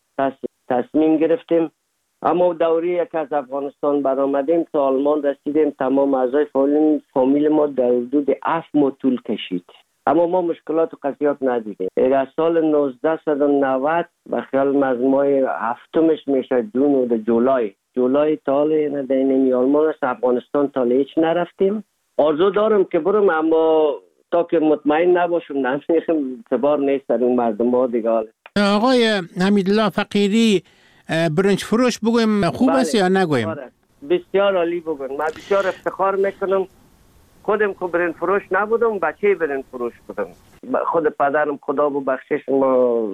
تصمیم گرفتیم. اما دوری که از افغانستان برآمدیم تا آلمان رسیدیم تمام اعضای فامیل ما در حدود 7 ماه طول کشید، اما ما مشکلات و قضیات ندیدیم. از سال 1990 و خیال از ماه هفتمش میشه جون و جولای تاله ندینیم آلمان است. افغانستان تاله هیچ نرفتیم. آرزو دارم که برم اما تا که مطمئن نباشم نمیخیم اعتبار نیست در اون مردم ها دیگه. آقای حمیدالله فقیری برنج فروش بگویم خوب است یا نگویم؟ بسیار عالی بگویم. من بسیار افتخار میکنم خودم که برنج فروش نبودم، بچه برنج فروش بودم. خود پدرم خدا ببخشش ما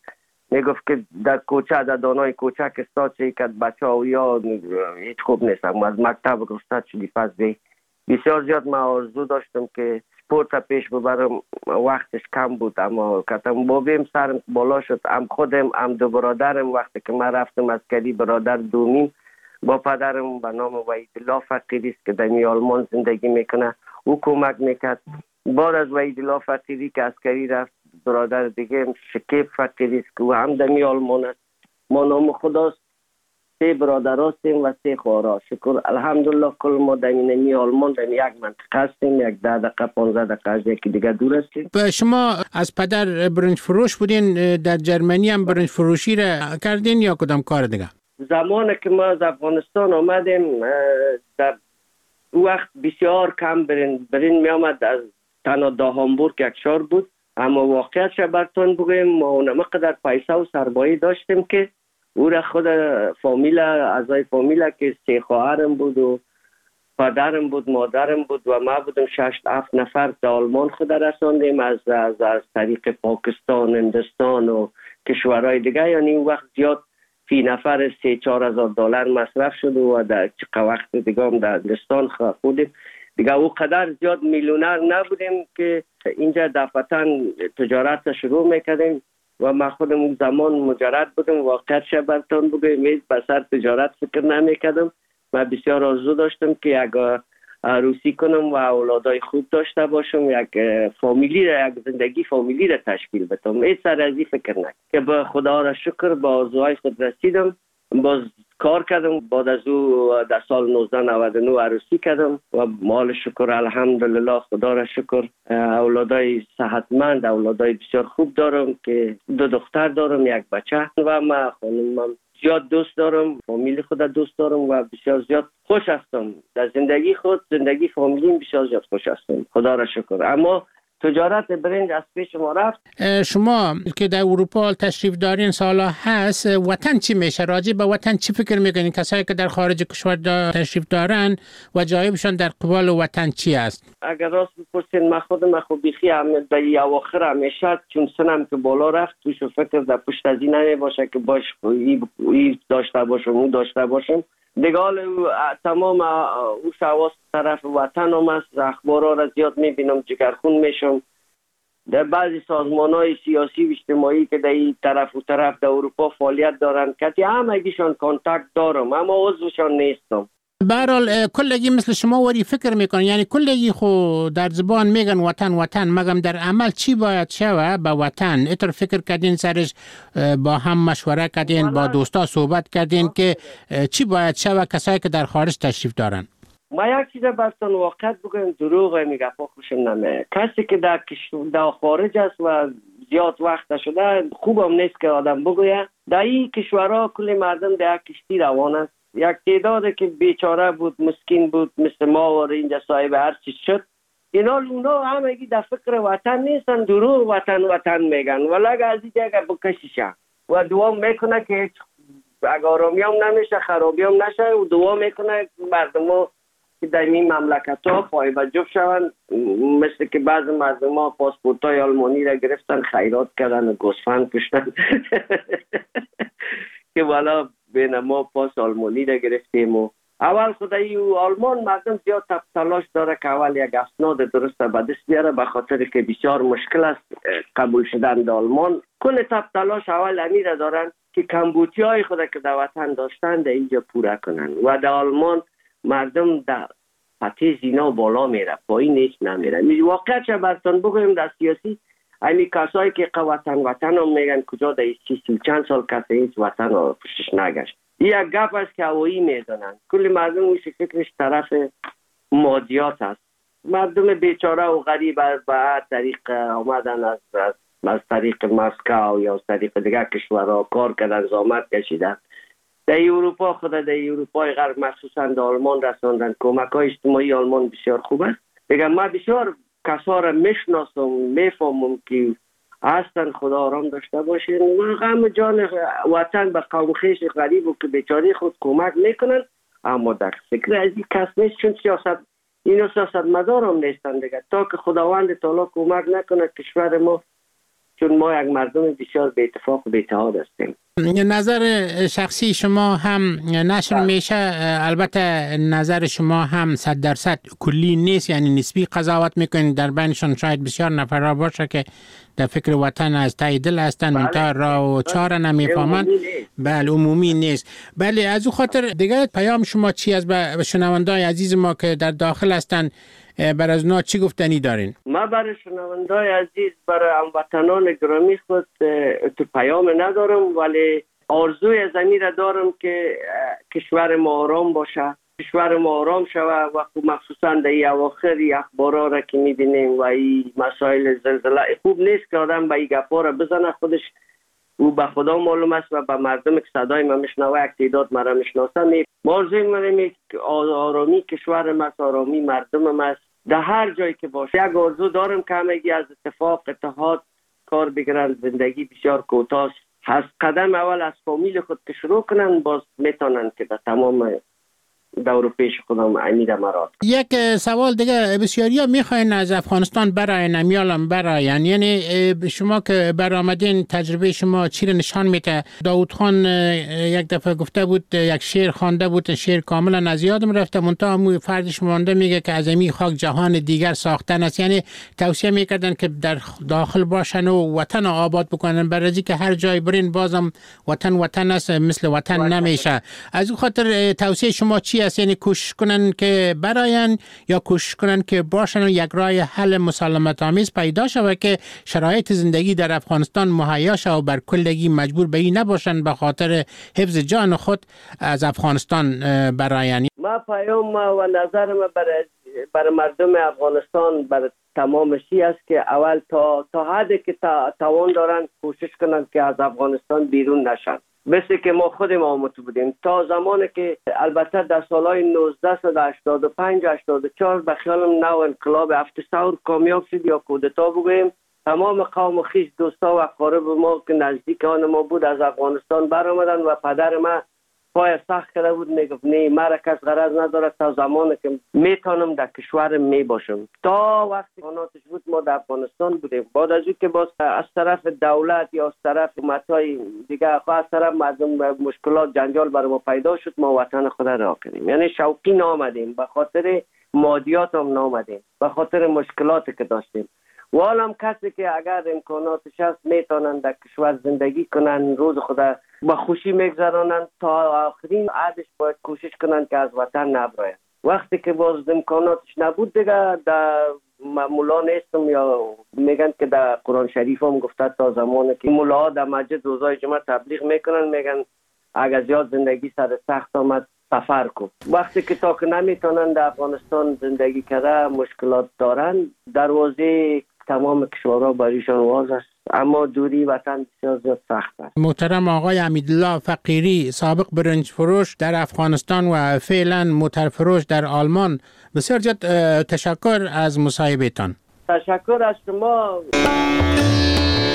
میگفت که در کوچه در دانای کوچه که استاد چه که بچه ها یا هیچ خوب نیستم از مکتب رستاد شدی پس دی بسیار زیاد من آرزو داشتم که سپورت پیش ببرم، وقتش کم بود اما کتم بابیم سرم بالا شد. هم خودم هم دو برادرم وقتی که من رفتم عسکری برادر دومیم با پدرم به نام وحیدالله فقیری است که در آلمان زندگی میکنه او کمک میکرد. بعد از وحیدالله فقیری که عسکری رفت برادر دیگه شکیب فقیری است که او هم در آلمان است. ما نام خداست 3 برادر هستیم و 3 خواهر. شکر الحمدلله کل ما در آلمان در یک منطقه هستیم، یک 10 دقیقه 15 دقیقه از یکی دیگه دور هستیم. شما از پدر برنج فروش بودین، در جرمنی هم برنج فروشی را کردین یا کدام کار دیگه؟ زمانی که ما از افغانستان آمدیم در وقت بسیار کم برنج می آمد. از تنها دا هامبورگ یک شهر بود، اما واقعیتش براتون بگویم ما نمقدر پیسه و سرمایه داشتیم که او را خود فامیل اعضای فامیل که 3 خواهرم بود و پدرم بود مادرم بود و ما بودم 6-7 نفر در آلمان خود رساندیم از طریق پاکستان، هندوستان و کشورهای دیگه. یعنی این وقت زیاد فی نفر 3-4 هزار دلار مصرف شد و در وقت دیگه هم در هندوستان خودیم دیگه او قدر زیاد میلیونر نبودیم که اینجا دفتن تجارت شروع میکردیم و ما خودم اون زمان مجرد بودم. واقعیت شبرتان بگویم بسر تجارت فکر نمیکردم. من بسیار آرزو داشتم که یک عروسی کنم و اولادای خوب داشته باشم، یک زندگی فامیلی را تشکیل بدم. این سر از این فکر نکردم که به خدا را شکر به آرزوهای خود رسیدم. باز کار کردم. بعد از او در سال 1999 عروسی کردم و مال شکر الحمدلله خدا را شکر اولادای صحتمند، اولادای بسیار خوب دارم که 2 دختر دارم 1 بچه و من خانمم زیاد دوست دارم، فامیل خود دوست دارم و بسیار زیاد خوش هستم در زندگی خود. زندگی فامیلیم بسیار زیاد خوش هستم خدا را شکر. اما تجارت برنج از پیش ما رفت. شما که در اروپا تشریف دارین سالا هست، وطن چی میشه؟ راجع به وطن چی فکر میکنین؟ کسایی که در خارج کشور تشریف دارن و جایبشان در قبال وطن چی است؟ اگر راست بپرسین من خودم بیخی در اواخر همیشه چون سنم که بالا رفت توش فکر در پشت از این نمیباشه که باش ای داشته باشم اون داشته باشم دیگه. تمام او شواس طرف وطن هم است. اخبارها را زیاد میبینم، جگرخون میشم. در بعضی سازمانهای سیاسی و اجتماعی که در این طرف و طرف در اروپا فعالیت دارن که همگیشان کانتکت دارم اما عضوشان نیستم. برحال کلگی مثل شما وری فکر میکنن، یعنی کلگی خو در زبان میگن وطن مگم در عمل چی باید شوه به وطن؟ اتر فکر کردین سرش با هم مشوره کردین با دوستا صحبت کردین که چی باید شوه کسایی که در خارج تشریف دارن؟ ما یک چیز براتون واقعیت بگم دروغ میگه خوشم نمیاد. کسی که در خارج است و زیاد وقت شده خوبم نیست که آدم بگویه. در این کشورها کلی مردم در کشتی روان است. یک تعداد که بیچاره بود مسکین بود مثل ما و اینجا صاحب هر چیز شد. اونا همگی در فکر وطن نیستن، دروغ وطن میگن ولی از این دیگه بکشیشن و دعا میکنه که اگر آرامی هم نمیشه خرابی هم نشه و دعا میکنه مردم ها که در این مملکت ها پایبه جفت شوند، مثل که بعض مردم ها پاسپورت های آلمانی را گرفتن خیرات کردن و گوسفند کشتن که والا بین ما پاس آلمانی را گرفتیم. و اول خدایی آلمان مردم زیاد تلاش داره که اول یک اسناد درست به دست بیاره، به خاطر که بسیار مشکل است قبول شدن در آلمان. کل تلاش اول امیر دارن که کمبودی های خود که در وطن داشتن در اینجا پوره کنن و در آلمان مردم در پته زینا بالا میره، پایین هیچ نمیره. واقعا چه براتون بگویم در سیاسی همین کسایی که وطن هم میگن کجا در سی چند سال کسی هیچ وطن رو پشتش نگشت. یک گپ است که هوایی میدونن. کل مردم اون فکرش طرف مادیات است. مردم بیچاره و غریب به هر طریق آمدن از طریق مسکو یا از طریق دیگر کشورها کار کردن، زحمت کشیدن. در اروپا در اروپای غرب مخصوصا در آلمان رساندن. کمک‌های اجتماعی آلمان بسیار خوب است. بگم من بسیار کسا را میشناسم، میفهمم که هستن، خدا آرام داشته باشین و غم جان وطن به قوم خویش غریب و که بیچاره خود کمک میکنن، اما در فکر از این کس نیست، چون سیاست مدار هم نیستن دیگه. تا که خداوند تعالی کمک نکنه کشور ما، چون ما یک مردم بسیار به اتفاق و به اتحاد هستیم. نظر شخصی شما هم نشر میشه، البته نظر شما هم 100% کلی نیست، یعنی نسبی قضاوت میکنید. در بینشان شاید بسیار نفرها باشه که در فکر وطن از ته دل هستن، منتها راه و چاره نمیفهمند. بله عمومی نیست. بله از او خاطر دیگه پیام شما چی از به شنوندای عزیز ما که در داخل هستن، بر از اونا چی گفتنی دارین؟ ما برای شنوندای عزیز، برای هموطنان گرامی خود تو پیام ندارم، ولی آرزوی زمین دارم که کشور ما آرام باشه، کشور ما آرام شوه و مخصوصا در این اواخر اخبارا را که میبینیم و این مسائل زلزله خوب نیست که آدم به این گپا را بزنه. خودش او به خدا معلوم است و به مردم که صدای ما میشنوه، یک تعداد مرا میشناسن. ما آرزوی می‌کنیم که آرامی کشور ما، آرامی مردم ما در هر جایی که باشه. یک آرزو دارم که همگی از اتفاق اتحاد کار بگیرن. زندگی بسیار کوتاه است، قدم اول از فامیل خود که شروع کنن، باز میتونن که در تمام دور پیش خودم امید مراد. یک سوال دیگه، بسیاری ها میخواین از افغانستان براین، امیالم براین، یعنی شما که برآمدین تجربه شما چی رو نشان میده؟ داود خان یک دفعه گفته بود، یک شعر خوانده بود، شعر کاملا از یادم رفته، منتها همون فردش مانده، میگه که از این خاک جهان دیگر ساختن است. یعنی توصیه میکردن که در داخل باشن و وطن آباد بکنن، برای که هر جای برین بازم وطن است، مثل وطن نمیشه. از اون خاطر توصیه شما چی است؟ یعنی کوشش کنن که براین یا کوشش کنن که باشن و یک راه حل مسالمت آمیز پیدا شود که شرایط زندگی در افغانستان مهیا شود و بر کلگی مجبور به این نباشن به خاطر حفظ جان خود از افغانستان براین؟ ما پیام و نظر ما برای مردم افغانستان، برای تمام شی است که اول تا حدی که توان دارن کوشش کنن که از افغانستان بیرون نشن. مثل که ما خودم آمده بودیم تا زمانی که البته در سالهای 1985 84 به خیالم نو انقلاب 7 ثور کامیاب شد یا کودتا بگویم، تمام قوم خویش، دوستا و اقارب ما که نزدیک آن ما بود از افغانستان برآمدن و پدر ما پای سخت کرده بود، میگفت نه مرا کس غرض نداره تا زمانی که میتونم در کشور می باشم. تا وقتی قاناتش بود ما در افغانستان بودیم. بعد از اون که باز از طرف دولت یا از طرف حکومت‌های دیگه، از طرف مردم مشکلات جنجال برای ما پیدا شد، ما وطن خود را کنیم. یعنی شوقی نامدیم، به خاطر مادیات هم نامدیم، به خاطر مشکلاتی که داشتیم. و حالا کسی که اگر امکاناتش هست میتونن در کشور زندگی کنن، روز خدا با خوشی میگذرانن، تا آخرین عهدش باید کوشش کنن که از وطن نبراین. وقتی که باز امکاناتش نبود دیگه، در مولا نیستم یا میگن که در قرآن شریف هم گفته تا زمانی که مولا در مسجد روزای جمعه تبلیغ میکنن، میگن اگر زیاد زندگی سر سخت آمد سفر کن. وقتی که تا که نمیتونن در افغانستان زندگی کرده، مشکلات دارن، دروازه تمام کشورها بریشان واز است، اما دوری وطن بسیار زیاد سخت است. محترم آقای حمیدالله فقیری، سابق برنج فروش در افغانستان و فعلا موتر فروش در آلمان، بسیار زیاد تشکر از مصاحبهتان. تشکر از شما.